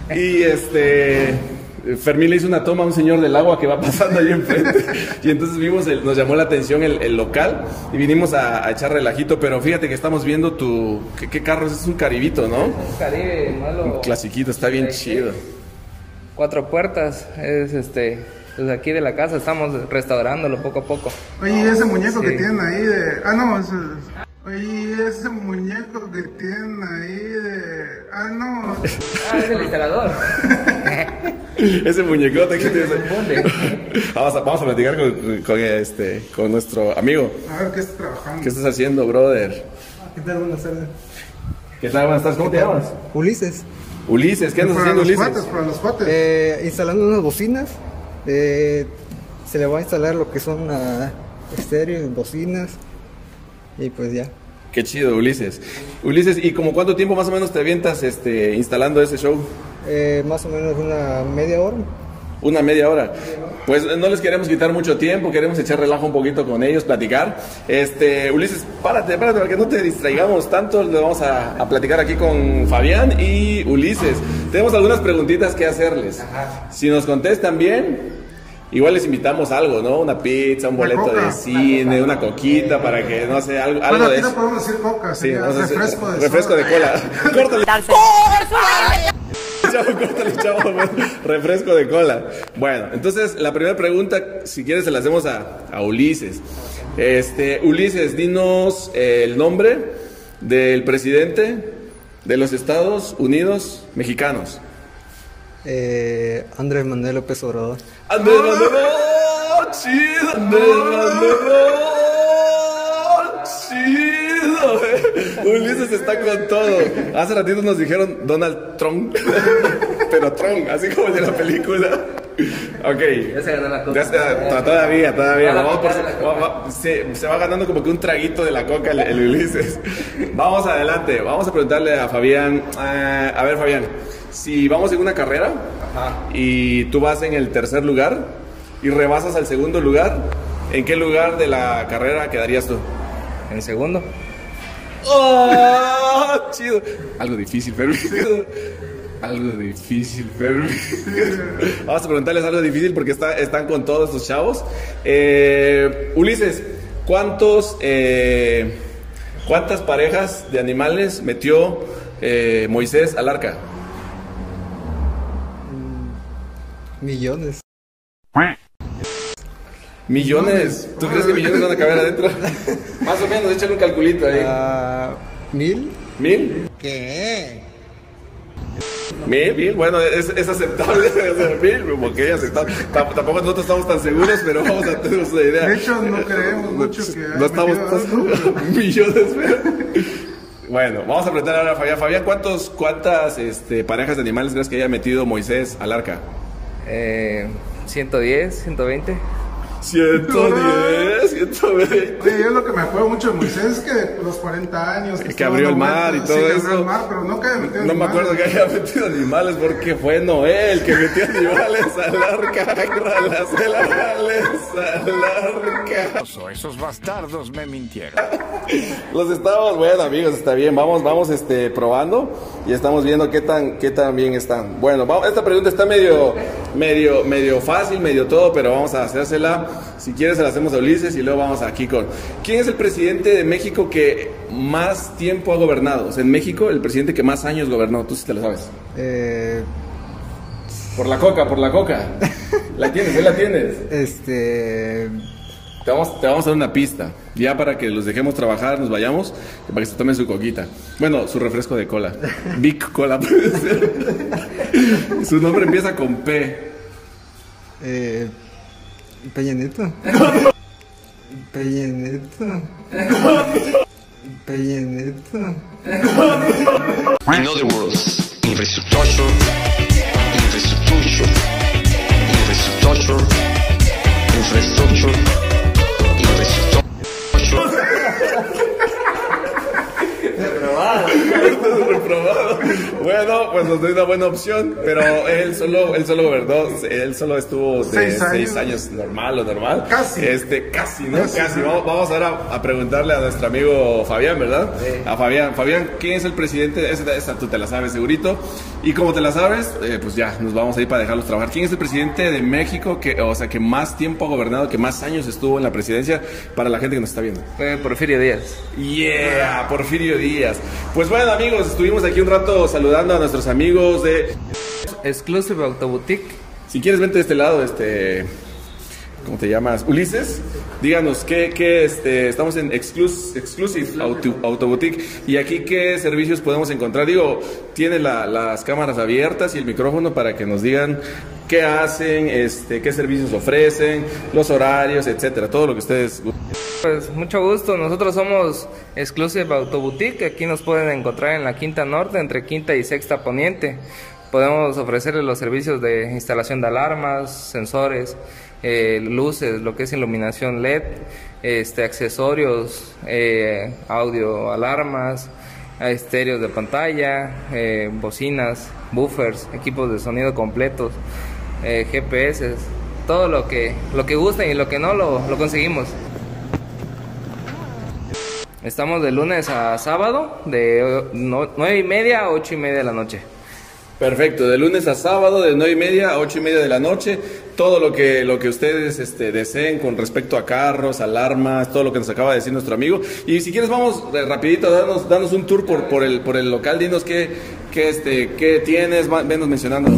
Y este... Fermín le hizo una toma a un señor del agua que va pasando ahí enfrente. Y entonces vimos, el, nos llamó la atención el, el local y vinimos a, a echar relajito. Pero fíjate que estamos viendo tu... ¿Qué, qué carro es? Es un Caribito, ¿no? Un Caribe, malo. Un clasiquito, está bien Sí. chido. Cuatro puertas, es este... Pues aquí de la casa estamos restaurándolo poco a poco. Oye, ese muñeco Sí. que tienen ahí de... Ah, no, ese... Oye, ese muñeco que tienen ahí de... Ah, no. Ah, es el instalador. Ese muñecote que tienes ahí. Vamos a, vamos a platicar con, con, con este, con nuestro amigo. A ver, ¿qué estás trabajando? ¿Qué estás haciendo, brother? ¿Qué tal? Buenas tardes. ¿Qué tal? Buenas tardes. ¿Cómo te llamas? Ulises. Ulises, ¿qué andas Para haciendo, los Ulises? cuates, para los cuates. Eh, instalando unas bocinas. Eh, se le va a instalar lo que son uh, estéreo, bocinas. Y pues ya. Qué chido, Ulises. Ulises, ¿y como cuánto tiempo más o menos te avientas este, instalando ese show? Eh, más o menos una media hora. Una media hora. Pues no les queremos quitar mucho tiempo, queremos echar relajo un poquito con ellos, platicar. Este, Ulises, párate, párate, para que no te distraigamos tanto. Le vamos a, a platicar aquí con Fabián y Ulises. Tenemos algunas preguntitas que hacerles. Ajá. Si nos contestan bien, igual les invitamos algo, ¿no? Una pizza, un boleto coca. de cine, una coquita para que, no sé, algo, algo Bueno, de aquí no eso. podemos decir coca, Sí, sería vamos a hacer- refresco de refresco soda. de cola. Córtale. Chavo, córtale, chavo, refresco de cola. Bueno, entonces la primera pregunta, si quieres, se la hacemos a, a Ulises. Este, Ulises, dinos eh, el nombre del presidente de los Estados Unidos mexicanos. Eh, Andrés Manuel López Obrador. Andrés Manuel, ¡oh, chido! Andrés Manuel, ¡oh, chido! Ulises está con todo. Hace ratito nos dijeron Donald Trump, pero Trump, así como el de la película. Ok. Ya se ganó la coca. Ya se- to- todavía, todavía. Ya la Vamos por- coca, la coca. va- va- se, se va ganando como que un traguito de la coca el, el Ulises. Vamos adelante. Vamos a preguntarle a Fabián. eh, a ver, Fabián, si vamos en una carrera Ajá. y tú vas en el tercer lugar y rebasas al segundo lugar, ¿en qué lugar de la carrera quedarías tú? En segundo. ¡Oh! Chido. Algo difícil, permitido. Algo difícil, permitido. Vamos a preguntarles algo difícil porque está, están con todos estos chavos. Eh, Ulises, ¿cuántos, eh, ¿cuántas parejas de animales metió eh, Moisés al arca? Millones. Millones. ¿Tú crees que millones van a caber adentro? Más o menos, échale un calculito ahí. Ah, ¿Mil? ¿Mil? ¿Qué? Mil, mil, bueno, es, es aceptable. O sea, mil, porque es aceptable. Tamp- Tampoco nosotros estamos tan seguros, pero vamos a tener una idea. De hecho, no creemos mucho que haya No estamos metido tan millones, pero... Bueno, vamos a preguntar ahora a Fabián. Fabián, ¿cuántos, ¿cuántas este, parejas de animales crees que haya metido Moisés al arca? Eh, ciento diez, ciento veinte. ciento diez, ciento veinte. Oye, yo lo que me acuerdo mucho de Moisés es que de los cuarenta años... Que estaba abrió el dando mar y vueltas, todo sí, que eso. abrió el mar, pero no que haya metido No me animales. acuerdo que haya metido animales porque fue Noé el que metió animales al arca. Las animales al arca. Esos bastardos me mintieron. Los estamos, bueno amigos, está bien, vamos, vamos este, probando y estamos viendo qué tan, qué tan bien están. Bueno, vamos, esta pregunta está medio, medio, medio fácil, medio todo, pero vamos a hacérsela. Si quieres se la hacemos a Ulises y luego vamos aquí con... ¿Quién es el presidente de México que más tiempo ha gobernado? O sea, en México, el presidente que más años gobernó, tú sí te lo sabes. Eh, Por la coca, por la coca. La tienes, ¿eh? La tienes. este... Te vamos, te vamos a dar una pista, ya para que los dejemos trabajar, nos vayamos, y para que se tomen su coquita. Bueno, su refresco de cola. Big Cola puede ser. Su nombre empieza con P. Eh, Peña Nieto. Peña Nieto. Peña Nieto. In other words, infrastructure, infrastructure, infrastructure, infrastructure, infrastructure. Reprobado. Bueno, Bueno, pues nos dio una buena opción, pero él solo, él solo gobernó, él solo estuvo de seis años, seis años normal o normal. Casi. Este, casi, ¿no? Casi. casi. Vamos, vamos ahora a preguntarle a nuestro amigo Fabián, ¿verdad? Sí. A Fabián. Fabián, ¿quién es el presidente? Esa, esa tú te la sabes segurito. Y como te la sabes, eh, pues ya, nos vamos a ir para dejarlos trabajar. ¿Quién es el presidente de México que, o sea, que más tiempo ha gobernado, que más años estuvo en la presidencia para la gente que nos está viendo? Eh, Porfirio Díaz. Yeah, Porfirio Díaz. Pues bueno, amigos, estuvimos aquí un rato saludando a nuestros amigos de Exclusive Auto Boutique. Si quieres, vente de este lado, este... ¿Cómo te llamas? Ulises. Díganos, ¿qué, qué este, estamos en Exclus, Exclusive Auto, Auto Boutique. ¿Y aquí qué servicios podemos encontrar? Digo, tiene la, las cámaras abiertas y el micrófono para que nos digan qué hacen, este, qué servicios ofrecen, los horarios, etcétera. Todo lo que ustedes... Pues mucho gusto, nosotros somos Exclusive Auto Boutique. Aquí nos pueden encontrar en la Quinta Norte, entre Quinta y Sexta Poniente. Podemos ofrecerles los servicios de instalación de alarmas, sensores, eh, luces, lo que es iluminación L E D, este, accesorios, eh, audio, alarmas, estéreos de pantalla, eh, bocinas, buffers, equipos de sonido completos, eh, G P S, todo lo que, lo que gusten y lo que no lo, lo conseguimos. Estamos de lunes a sábado, de nueve y media a ocho y media de la noche. Perfecto, de lunes a sábado, de nueve y media a ocho y media de la noche, todo lo que, lo que ustedes este, deseen con respecto a carros, alarmas, todo lo que nos acaba de decir nuestro amigo. Y si quieres vamos eh, rapidito, danos, danos un tour por, por, el, por el local, dinos qué, qué, este, qué tienes, venos mencionando.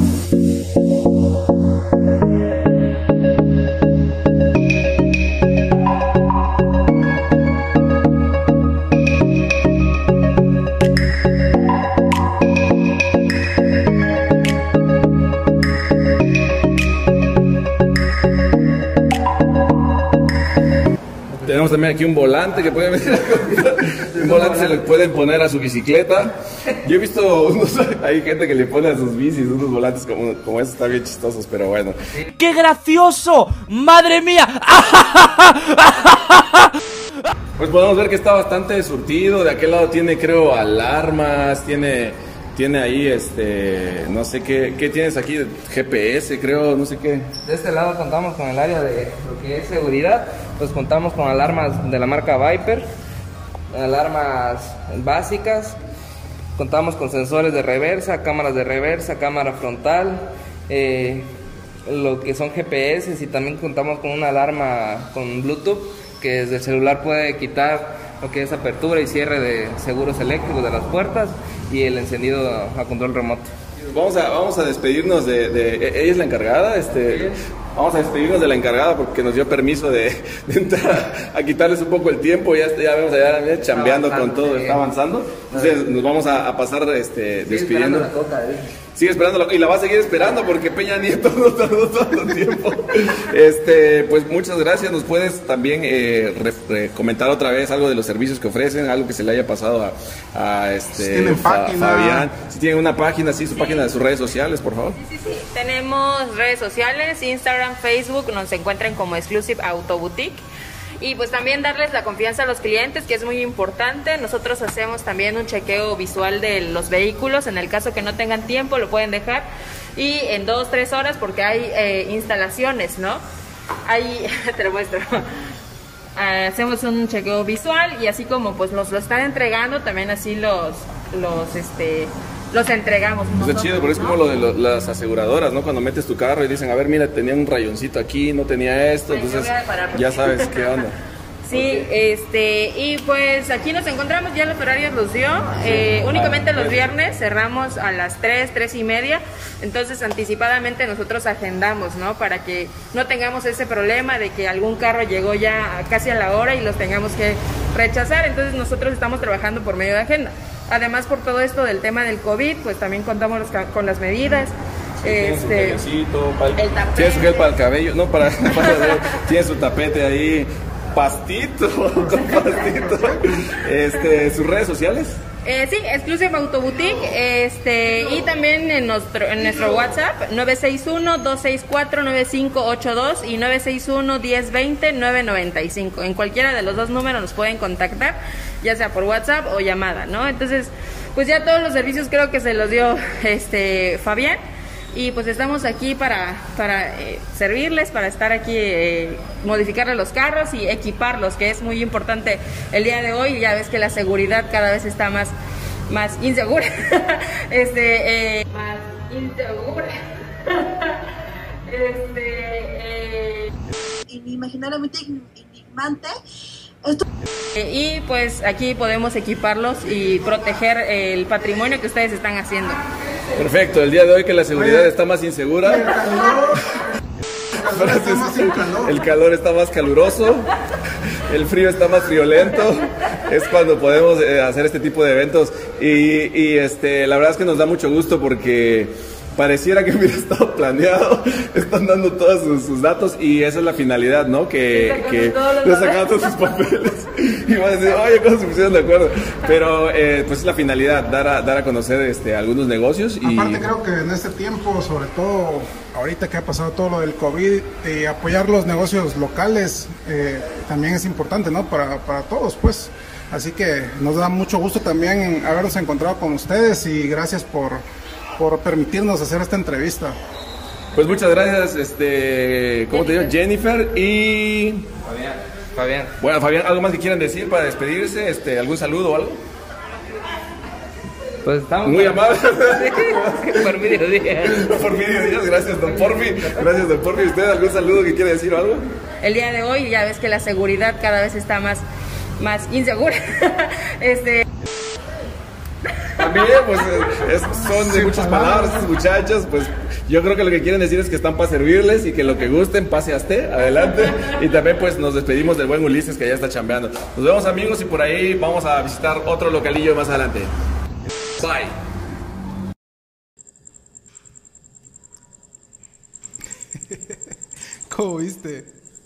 Tenemos también aquí un volante que pueden un volante se le pueden poner a su bicicleta. Yo he visto unos, hay gente que le pone a sus bicis unos volantes como, como esos, están bien chistosos, pero bueno. ¡Qué gracioso! ¡Madre mía! Pues podemos ver que está bastante surtido. De aquel lado tiene, creo, alarmas, tiene... Tiene ahí, este, no sé qué, ¿qué tienes aquí? G P S, creo, no sé qué. De este lado contamos con el área de lo que es seguridad, pues contamos con alarmas de la marca Viper, alarmas básicas, contamos con sensores de reversa, cámaras de reversa, cámara frontal, eh, lo que son G P S, y también contamos con una alarma con Bluetooth, que desde el celular puede quitar lo que es apertura y cierre de seguros eléctricos de las puertas y el encendido a control remoto. Vamos a, vamos a despedirnos de, de... Ella es la encargada, este... Vamos a despedirnos de la encargada porque nos dio permiso de, de entrar a, a quitarles un poco el tiempo. Ya, ya vemos allá mira, chambeando con todo, está avanzando. Entonces nos vamos a, a pasar este, despidiendo. La coca, ¿eh? Sigue esperando y la va a seguir esperando porque Peña Nieto no tardó tanto tiempo. Este, pues muchas gracias. Nos puedes también eh, re, re, comentar otra vez algo de los servicios que ofrecen, algo que se le haya pasado a, a este si tienen Fa, página. Fabián. Si tienen una página, sí, su sí. página de sus redes sociales, por favor. Sí, sí, sí. Tenemos redes sociales, Instagram, Facebook, nos encuentran como Exclusive Auto Boutique. Y pues también darles la confianza a los clientes, que es muy importante. Nosotros hacemos también un chequeo visual de los vehículos. En el caso que no tengan tiempo, lo pueden dejar. Y en dos, tres horas, porque hay eh, instalaciones, ¿no? Ahí, te lo muestro. Hacemos un chequeo visual y así como pues nos lo están entregando, también así los, los, este... los entregamos. Pues es chido, pero es como lo de lo, las aseguradoras, ¿no? Cuando metes tu carro y dicen, a ver, mira, tenía un rayoncito aquí, no tenía esto, Ay, entonces ya sabes qué onda. Sí, okay. este, y pues aquí nos encontramos, ya los horarios los dio, sí. eh, únicamente ah, los viernes cerramos a las tres, tres y media, entonces anticipadamente nosotros agendamos, ¿no? Para que no tengamos ese problema de que algún carro llegó ya casi a la hora y los tengamos que rechazar, entonces nosotros estamos trabajando por medio de agenda. Además, por todo esto del tema del COVID, pues también contamos con las medidas. Sí, este, tiene su para el, el tapete. Tiene su gel para el cabello, no para, para tiene su tapete ahí, pastito, con pastito. Este, sus redes sociales. Eh, sí, Exclusive Auto Boutique, este, y también en nuestro, en nuestro WhatsApp, nueve seis uno, dos seis cuatro, nueve cinco ocho dos y nueve seis uno, uno cero dos cero, nueve nueve cinco. En cualquiera de los dos números nos pueden contactar, ya sea por WhatsApp o llamada, ¿no? Entonces, pues ya todos los servicios creo que se los dio este Fabián. Y pues estamos aquí para, para eh, servirles, para estar aquí, eh, modificarle los carros y equiparlos, que es muy importante el día de hoy. Ya ves que la seguridad cada vez está más, más insegura. este, eh, más insegura. este, eh, inimaginablemente indignante. Esto... Y pues aquí podemos equiparlos y proteger el patrimonio que ustedes están haciendo. Perfecto, el día de hoy que la seguridad está más insegura, El calor, el calor está más sin calor. el calor está más caluroso, el frío está más friolento, es cuando podemos eh, hacer este tipo de eventos y, y este, la verdad es que nos da mucho gusto porque pareciera que hubiera estado planeado, están dando todos sus, sus datos y esa es la finalidad, ¿no? Que, que le sacaban todos sus papeles y van a decir, oye, ¿cómo se pusieron de acuerdo? Pero eh, pues es la finalidad, dar a, dar a conocer este, algunos negocios. Y... Aparte creo que en este tiempo, sobre todo ahorita que ha pasado todo lo del COVID, eh, apoyar los negocios locales eh, también es importante, ¿no? Para, para todos, pues. Así que nos da mucho gusto también habernos encontrado con ustedes y gracias por... por permitirnos hacer esta entrevista. Pues muchas gracias, este, ¿cómo te digo? Jennifer y... Fabián. Fabián. Bueno, Fabián, ¿algo más que quieran decir para despedirse? Este, ¿algún saludo o algo? Pues estamos... Muy amables. Por videodías. Por videodías, gracias, don Porfi. Gracias, don Porfi. ¿Usted algún saludo que quiere decir o algo? El día de hoy ya ves que la seguridad cada vez está más, más insegura. este... También, pues, es, son de muchas palabras estos muchachos, pues, yo creo que lo que quieren decir es que están para servirles y que lo que gusten, pase a usted, adelante. Y también, pues, nos despedimos del buen Ulises que ya está chambeando. Nos vemos, amigos, y por ahí vamos a visitar otro localillo más adelante. Bye. ¿Cómo viste?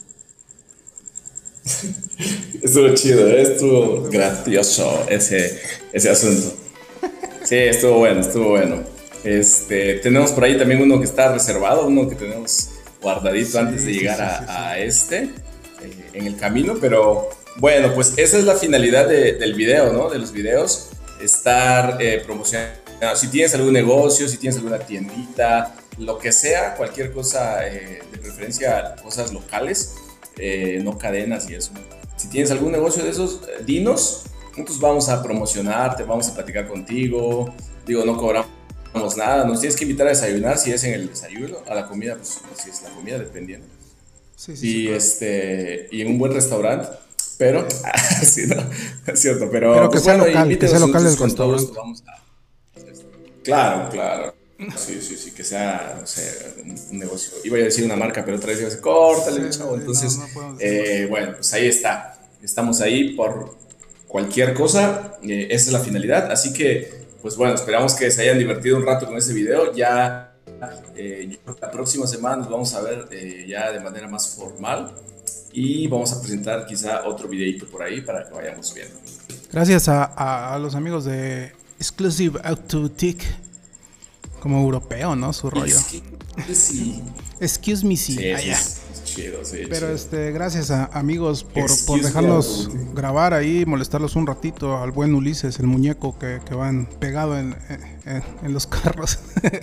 Estuvo chido, ¿eh? Estuvo gracioso ese, ese asunto. Sí, estuvo bueno, estuvo bueno. Este, tenemos por ahí también uno que está reservado, uno que tenemos guardadito sí, antes de llegar sí, sí, a, sí, sí. a este, eh, en el camino, pero bueno, pues esa es la finalidad de, del video, ¿no? De los videos, estar eh, promocionando. Si tienes algún negocio, si tienes alguna tiendita, lo que sea, cualquier cosa, eh, de preferencia cosas locales, eh, no cadenas y eso. Si tienes algún negocio de esos, eh, dinos. Nosotros vamos a promocionarte, vamos a platicar contigo. Digo, no cobramos nada. Nos tienes que invitar a desayunar si es en el desayuno. A la comida, pues si es la comida, dependiendo. Sí, sí, y, sí, claro. este, y en un buen restaurante. Pero, sí, no, es cierto. Pero, pero que pues, sea bueno, local, que sea local el con todo esto vamos a... Claro, claro. Sí, sí, sí, que sea, no sé, un, un negocio. Iba a decir una marca, pero otra vez iba a decir, córtale, sí, chavo. Entonces, no, no eh, bueno, pues ahí está. Estamos ahí por... cualquier cosa, eh, esa es la finalidad, así que, pues bueno, esperamos que se hayan divertido un rato con este video. Ya eh, la próxima semana nos vamos a ver eh, ya de manera más formal y vamos a presentar quizá otro videito por ahí para que vayamos viendo. Gracias a, a, a los amigos de Exclusive Auto Boutique, como europeo, ¿no? Su rollo. Sí. Excuse me, sí. Sí, Allá. sí, chido, sí, Pero chido. este, gracias a amigos por, por Excuse dejarnos me, grabar ahí, molestarlos un ratito al buen Ulises, el muñeco que, que van pegado en, en, en los carros.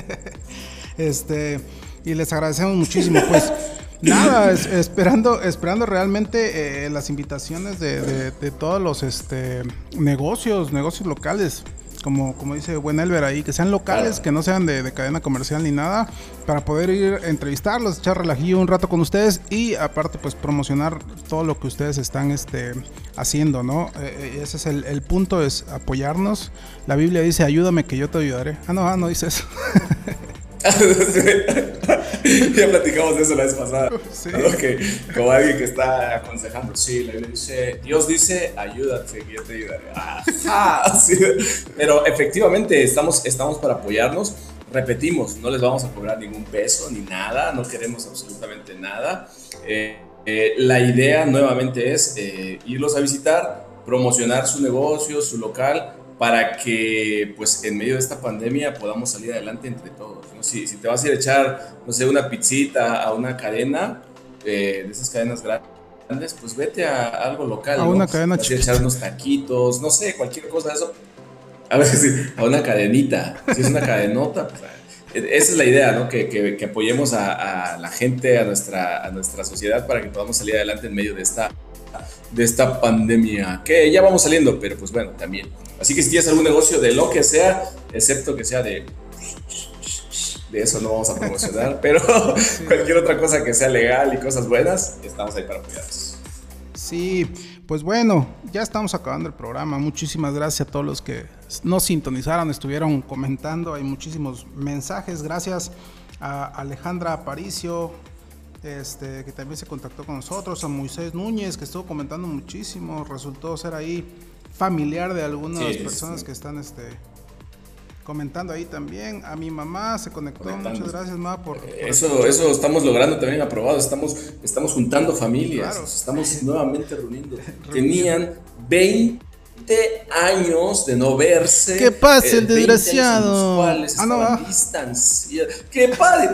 este, y les agradecemos muchísimo, pues. Nada, es, esperando, esperando realmente eh, las invitaciones de, de, de todos los este, negocios, negocios locales. Como, como dice buen Elber ahí, que sean locales, que no sean de, de cadena comercial ni nada, para poder ir a entrevistarlos, echar relajillo un rato con ustedes y aparte pues promocionar todo lo que ustedes están este, haciendo, ¿no? Eh, ese es el, el punto, es apoyarnos. La Biblia dice, ayúdame que yo te ayudaré. Ah, no, ah, no dice eso. Ya platicamos de eso la vez pasada. Sí. ¿No? Que, como alguien que está aconsejando, sí, la Biblia dice, Dios dice, ayúdate que yo te ayudaré. Ajá, sí. Pero efectivamente estamos, estamos para apoyarnos. Repetimos, no les vamos a cobrar ningún peso ni nada, no queremos absolutamente nada. Eh, eh, la idea nuevamente es eh, irlos a visitar, promocionar su negocio, su local, para que pues en medio de esta pandemia podamos salir adelante entre todos, ¿no? Si, si te vas a ir a echar, no sé, una pizzita a una cadena, eh, de esas cadenas grandes, pues vete a algo local, a ¿no? una cadena chiquita. Vas a ir a echar unos taquitos, no sé, cualquier cosa de eso. A ver, sí, a una cadenita. Si es una cadenota, pues, esa es la idea, ¿no? Que, que, que apoyemos a, a la gente, a nuestra, a nuestra sociedad para que podamos salir adelante en medio de esta, de esta pandemia. Que ya vamos saliendo, pero pues bueno, también. Así que si tienes algún negocio de lo que sea, excepto que sea de... De eso no vamos a promocionar, pero sí. Cualquier otra cosa que sea legal y cosas buenas, estamos ahí para apoyarlos. Sí, pues bueno, ya estamos acabando el programa. Muchísimas gracias a todos los que nos sintonizaron, estuvieron comentando. Hay muchísimos mensajes. Gracias a Alejandra Aparicio, este, que también se contactó con nosotros. A Moisés Núñez, que estuvo comentando muchísimo. Resultó ser ahí familiar de algunas sí, personas sí. que están... este comentando ahí también. A mi mamá se conectó. Muchas gracias, ma, por, por eso eso estamos logrando también aprobados. Estamos, estamos juntando familias, claro. Estamos nuevamente reuniendo. Tenían veinte años de no verse. ¿Qué pasa, el desgraciado? Ah, no. Distancia. ¿Qué pasa?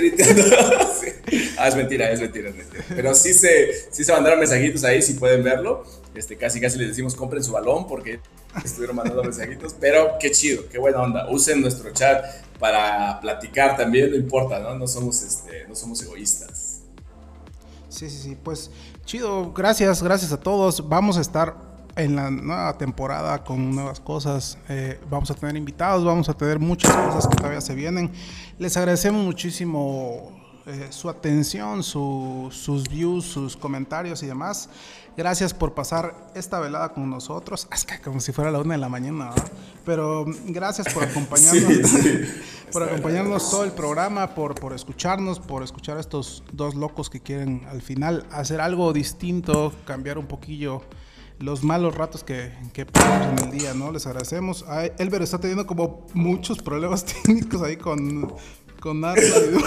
Ah, es mentira, es mentira, es mentira. Pero sí se, sí se mandaron mensajitos ahí, si pueden verlo. Este, casi casi les decimos compren su balón porque estuvieron mandando mensajitos, pero qué chido, qué buena onda. Usen nuestro chat para platicar también, no importa, ¿no? No somos, este, no somos egoístas. Sí, sí, sí, pues chido, gracias, gracias a todos. Vamos a estar en la nueva temporada con nuevas cosas, eh, vamos a tener invitados, vamos a tener muchas cosas que todavía se vienen. Les agradecemos muchísimo eh, su atención, su, sus views, sus comentarios y demás. Gracias por pasar esta velada con nosotros. Es que como si fuera la una de la mañana, ¿verdad? Pero gracias por acompañarnos, sí, sí. por acompañarnos todo el programa, por, por escucharnos, por escuchar a estos dos locos que quieren al final hacer algo distinto, cambiar un poquillo los malos ratos que, que pasamos en el día, ¿no? Les agradecemos. Ay, Elber está teniendo como muchos problemas técnicos ahí con, con Arnold.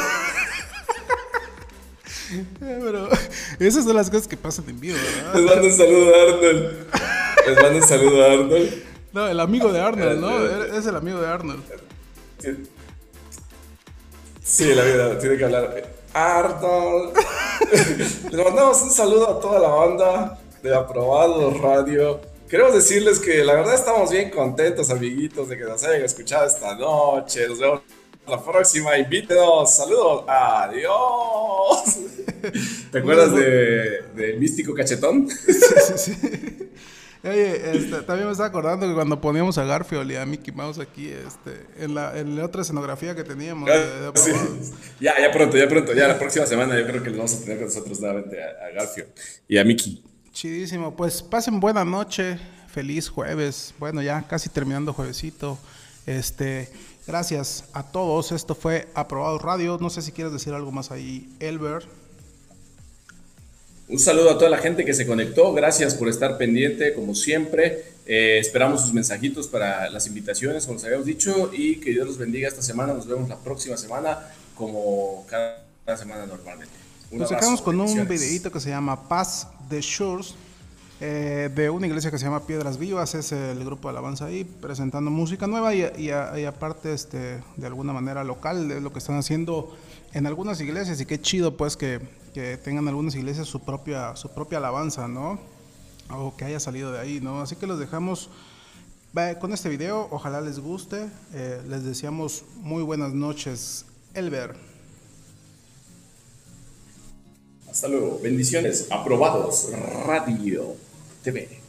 Pero esas son las cosas que pasan en vivo, ¿verdad? Les mando un saludo a Arnold. Les mando un saludo a Arnold. No, el amigo de Arnold, ¿no? Es el amigo de Arnold. Sí, el amigo de Arnold. Tiene que hablar. Arnold. Les mandamos un saludo a toda la banda de Aprobado Radio. Queremos decirles que la verdad estamos bien contentos, amiguitos, de que nos hayan escuchado esta noche. Nos vemos la próxima, invítenos, saludos, adiós. ¿Te acuerdas de, de Místico Cachetón? Sí, sí, sí. Oye, este, también me estaba acordando que cuando poníamos a Garfield y a Mickey Mouse aquí, este, en la, en la otra escenografía que teníamos. De, de sí. Ya, ya pronto, ya pronto, ya la próxima semana yo creo que les vamos a tener con nosotros nuevamente a, a Garfield y a Mickey. Chidísimo, pues pasen buena noche, feliz jueves, bueno ya casi terminando juevesito, este... Gracias a todos, esto fue Aprobado Radio. No sé si quieres decir algo más ahí, Elber. Un saludo a toda la gente que se conectó, gracias por estar pendiente como siempre. Eh, esperamos sus mensajitos para las invitaciones, como les habíamos dicho, y que Dios los bendiga esta semana. Nos vemos la próxima semana como cada semana normalmente. Un Nos dejamos con un videito que se llama Paz de Shores. Eh, de una iglesia que se llama Piedras Vivas, es el grupo de alabanza ahí presentando música nueva y, y, y aparte este, de alguna manera local de lo que están haciendo en algunas iglesias y qué chido pues que, que tengan algunas iglesias su propia, su propia alabanza, ¿no? O que haya salido de ahí, ¿no? Así que los dejamos eh, con este video, ojalá les guste, eh, les deseamos muy buenas noches, Elber. Hasta luego, bendiciones, Aprobados Radio T V.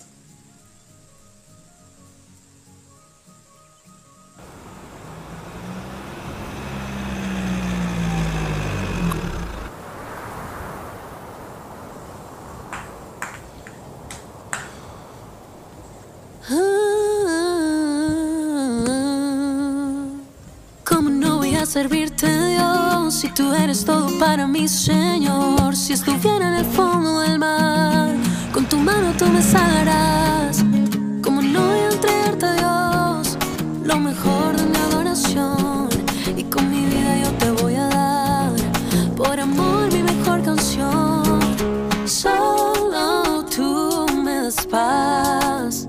¿Cómo no voy a servirte, Dios, si tú eres todo para mí, Señor? Si estuviera en el fondo del mar, con tu mano tú me salvarás. ¿Cómo no voy a entregarte, Dios, lo mejor de mi adoración? Y con mi vida yo te voy a dar, por amor, mi mejor canción. Solo tú me das paz.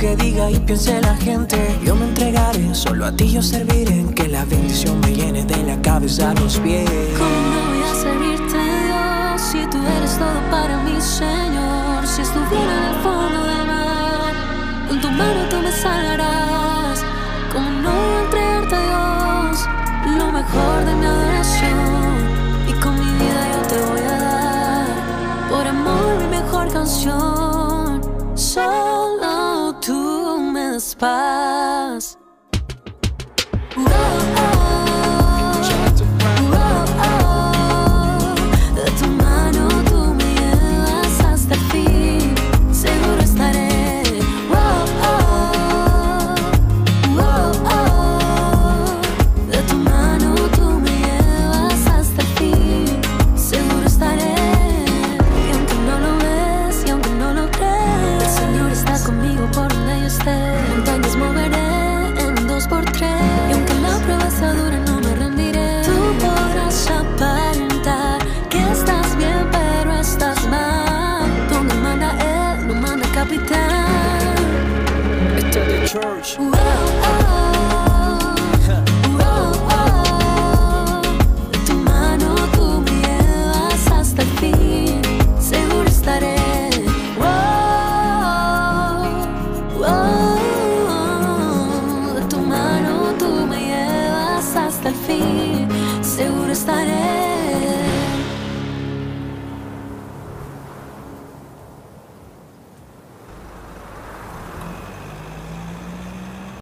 que diga y piense la gente. Yo me entregaré, solo a ti yo serviré. Que la bendición me llene de la cabeza a los pies. ¿Cómo no voy a servirte, Dios, si tú eres todo para mí, Señor? Si estuviera en el fondo del mar, con tu mano tú me salvarás. ¿Cómo no voy a entregarte, Dios, lo mejor de mi adoración? Y con mi vida yo te voy a dar, por amor, mi mejor canción. Solo tú me das paz. Oh, oh, oh, oh. De tu mano tú me llevas hasta el fin, seguro estaré. Oh, oh, oh, oh. De tu mano tú me llevas hasta el fin, seguro estaré. Y aunque no lo ves y aunque no lo crees, el Señor está conmigo por donde yo esté. Montañas moveré en dos por tres. Y aunque la prueba sea dura no me rendiré. Tú podrás aparentar que estás bien pero estás mal. Donde manda Él no manda el capitán. Esto es The Church. Oh, oh.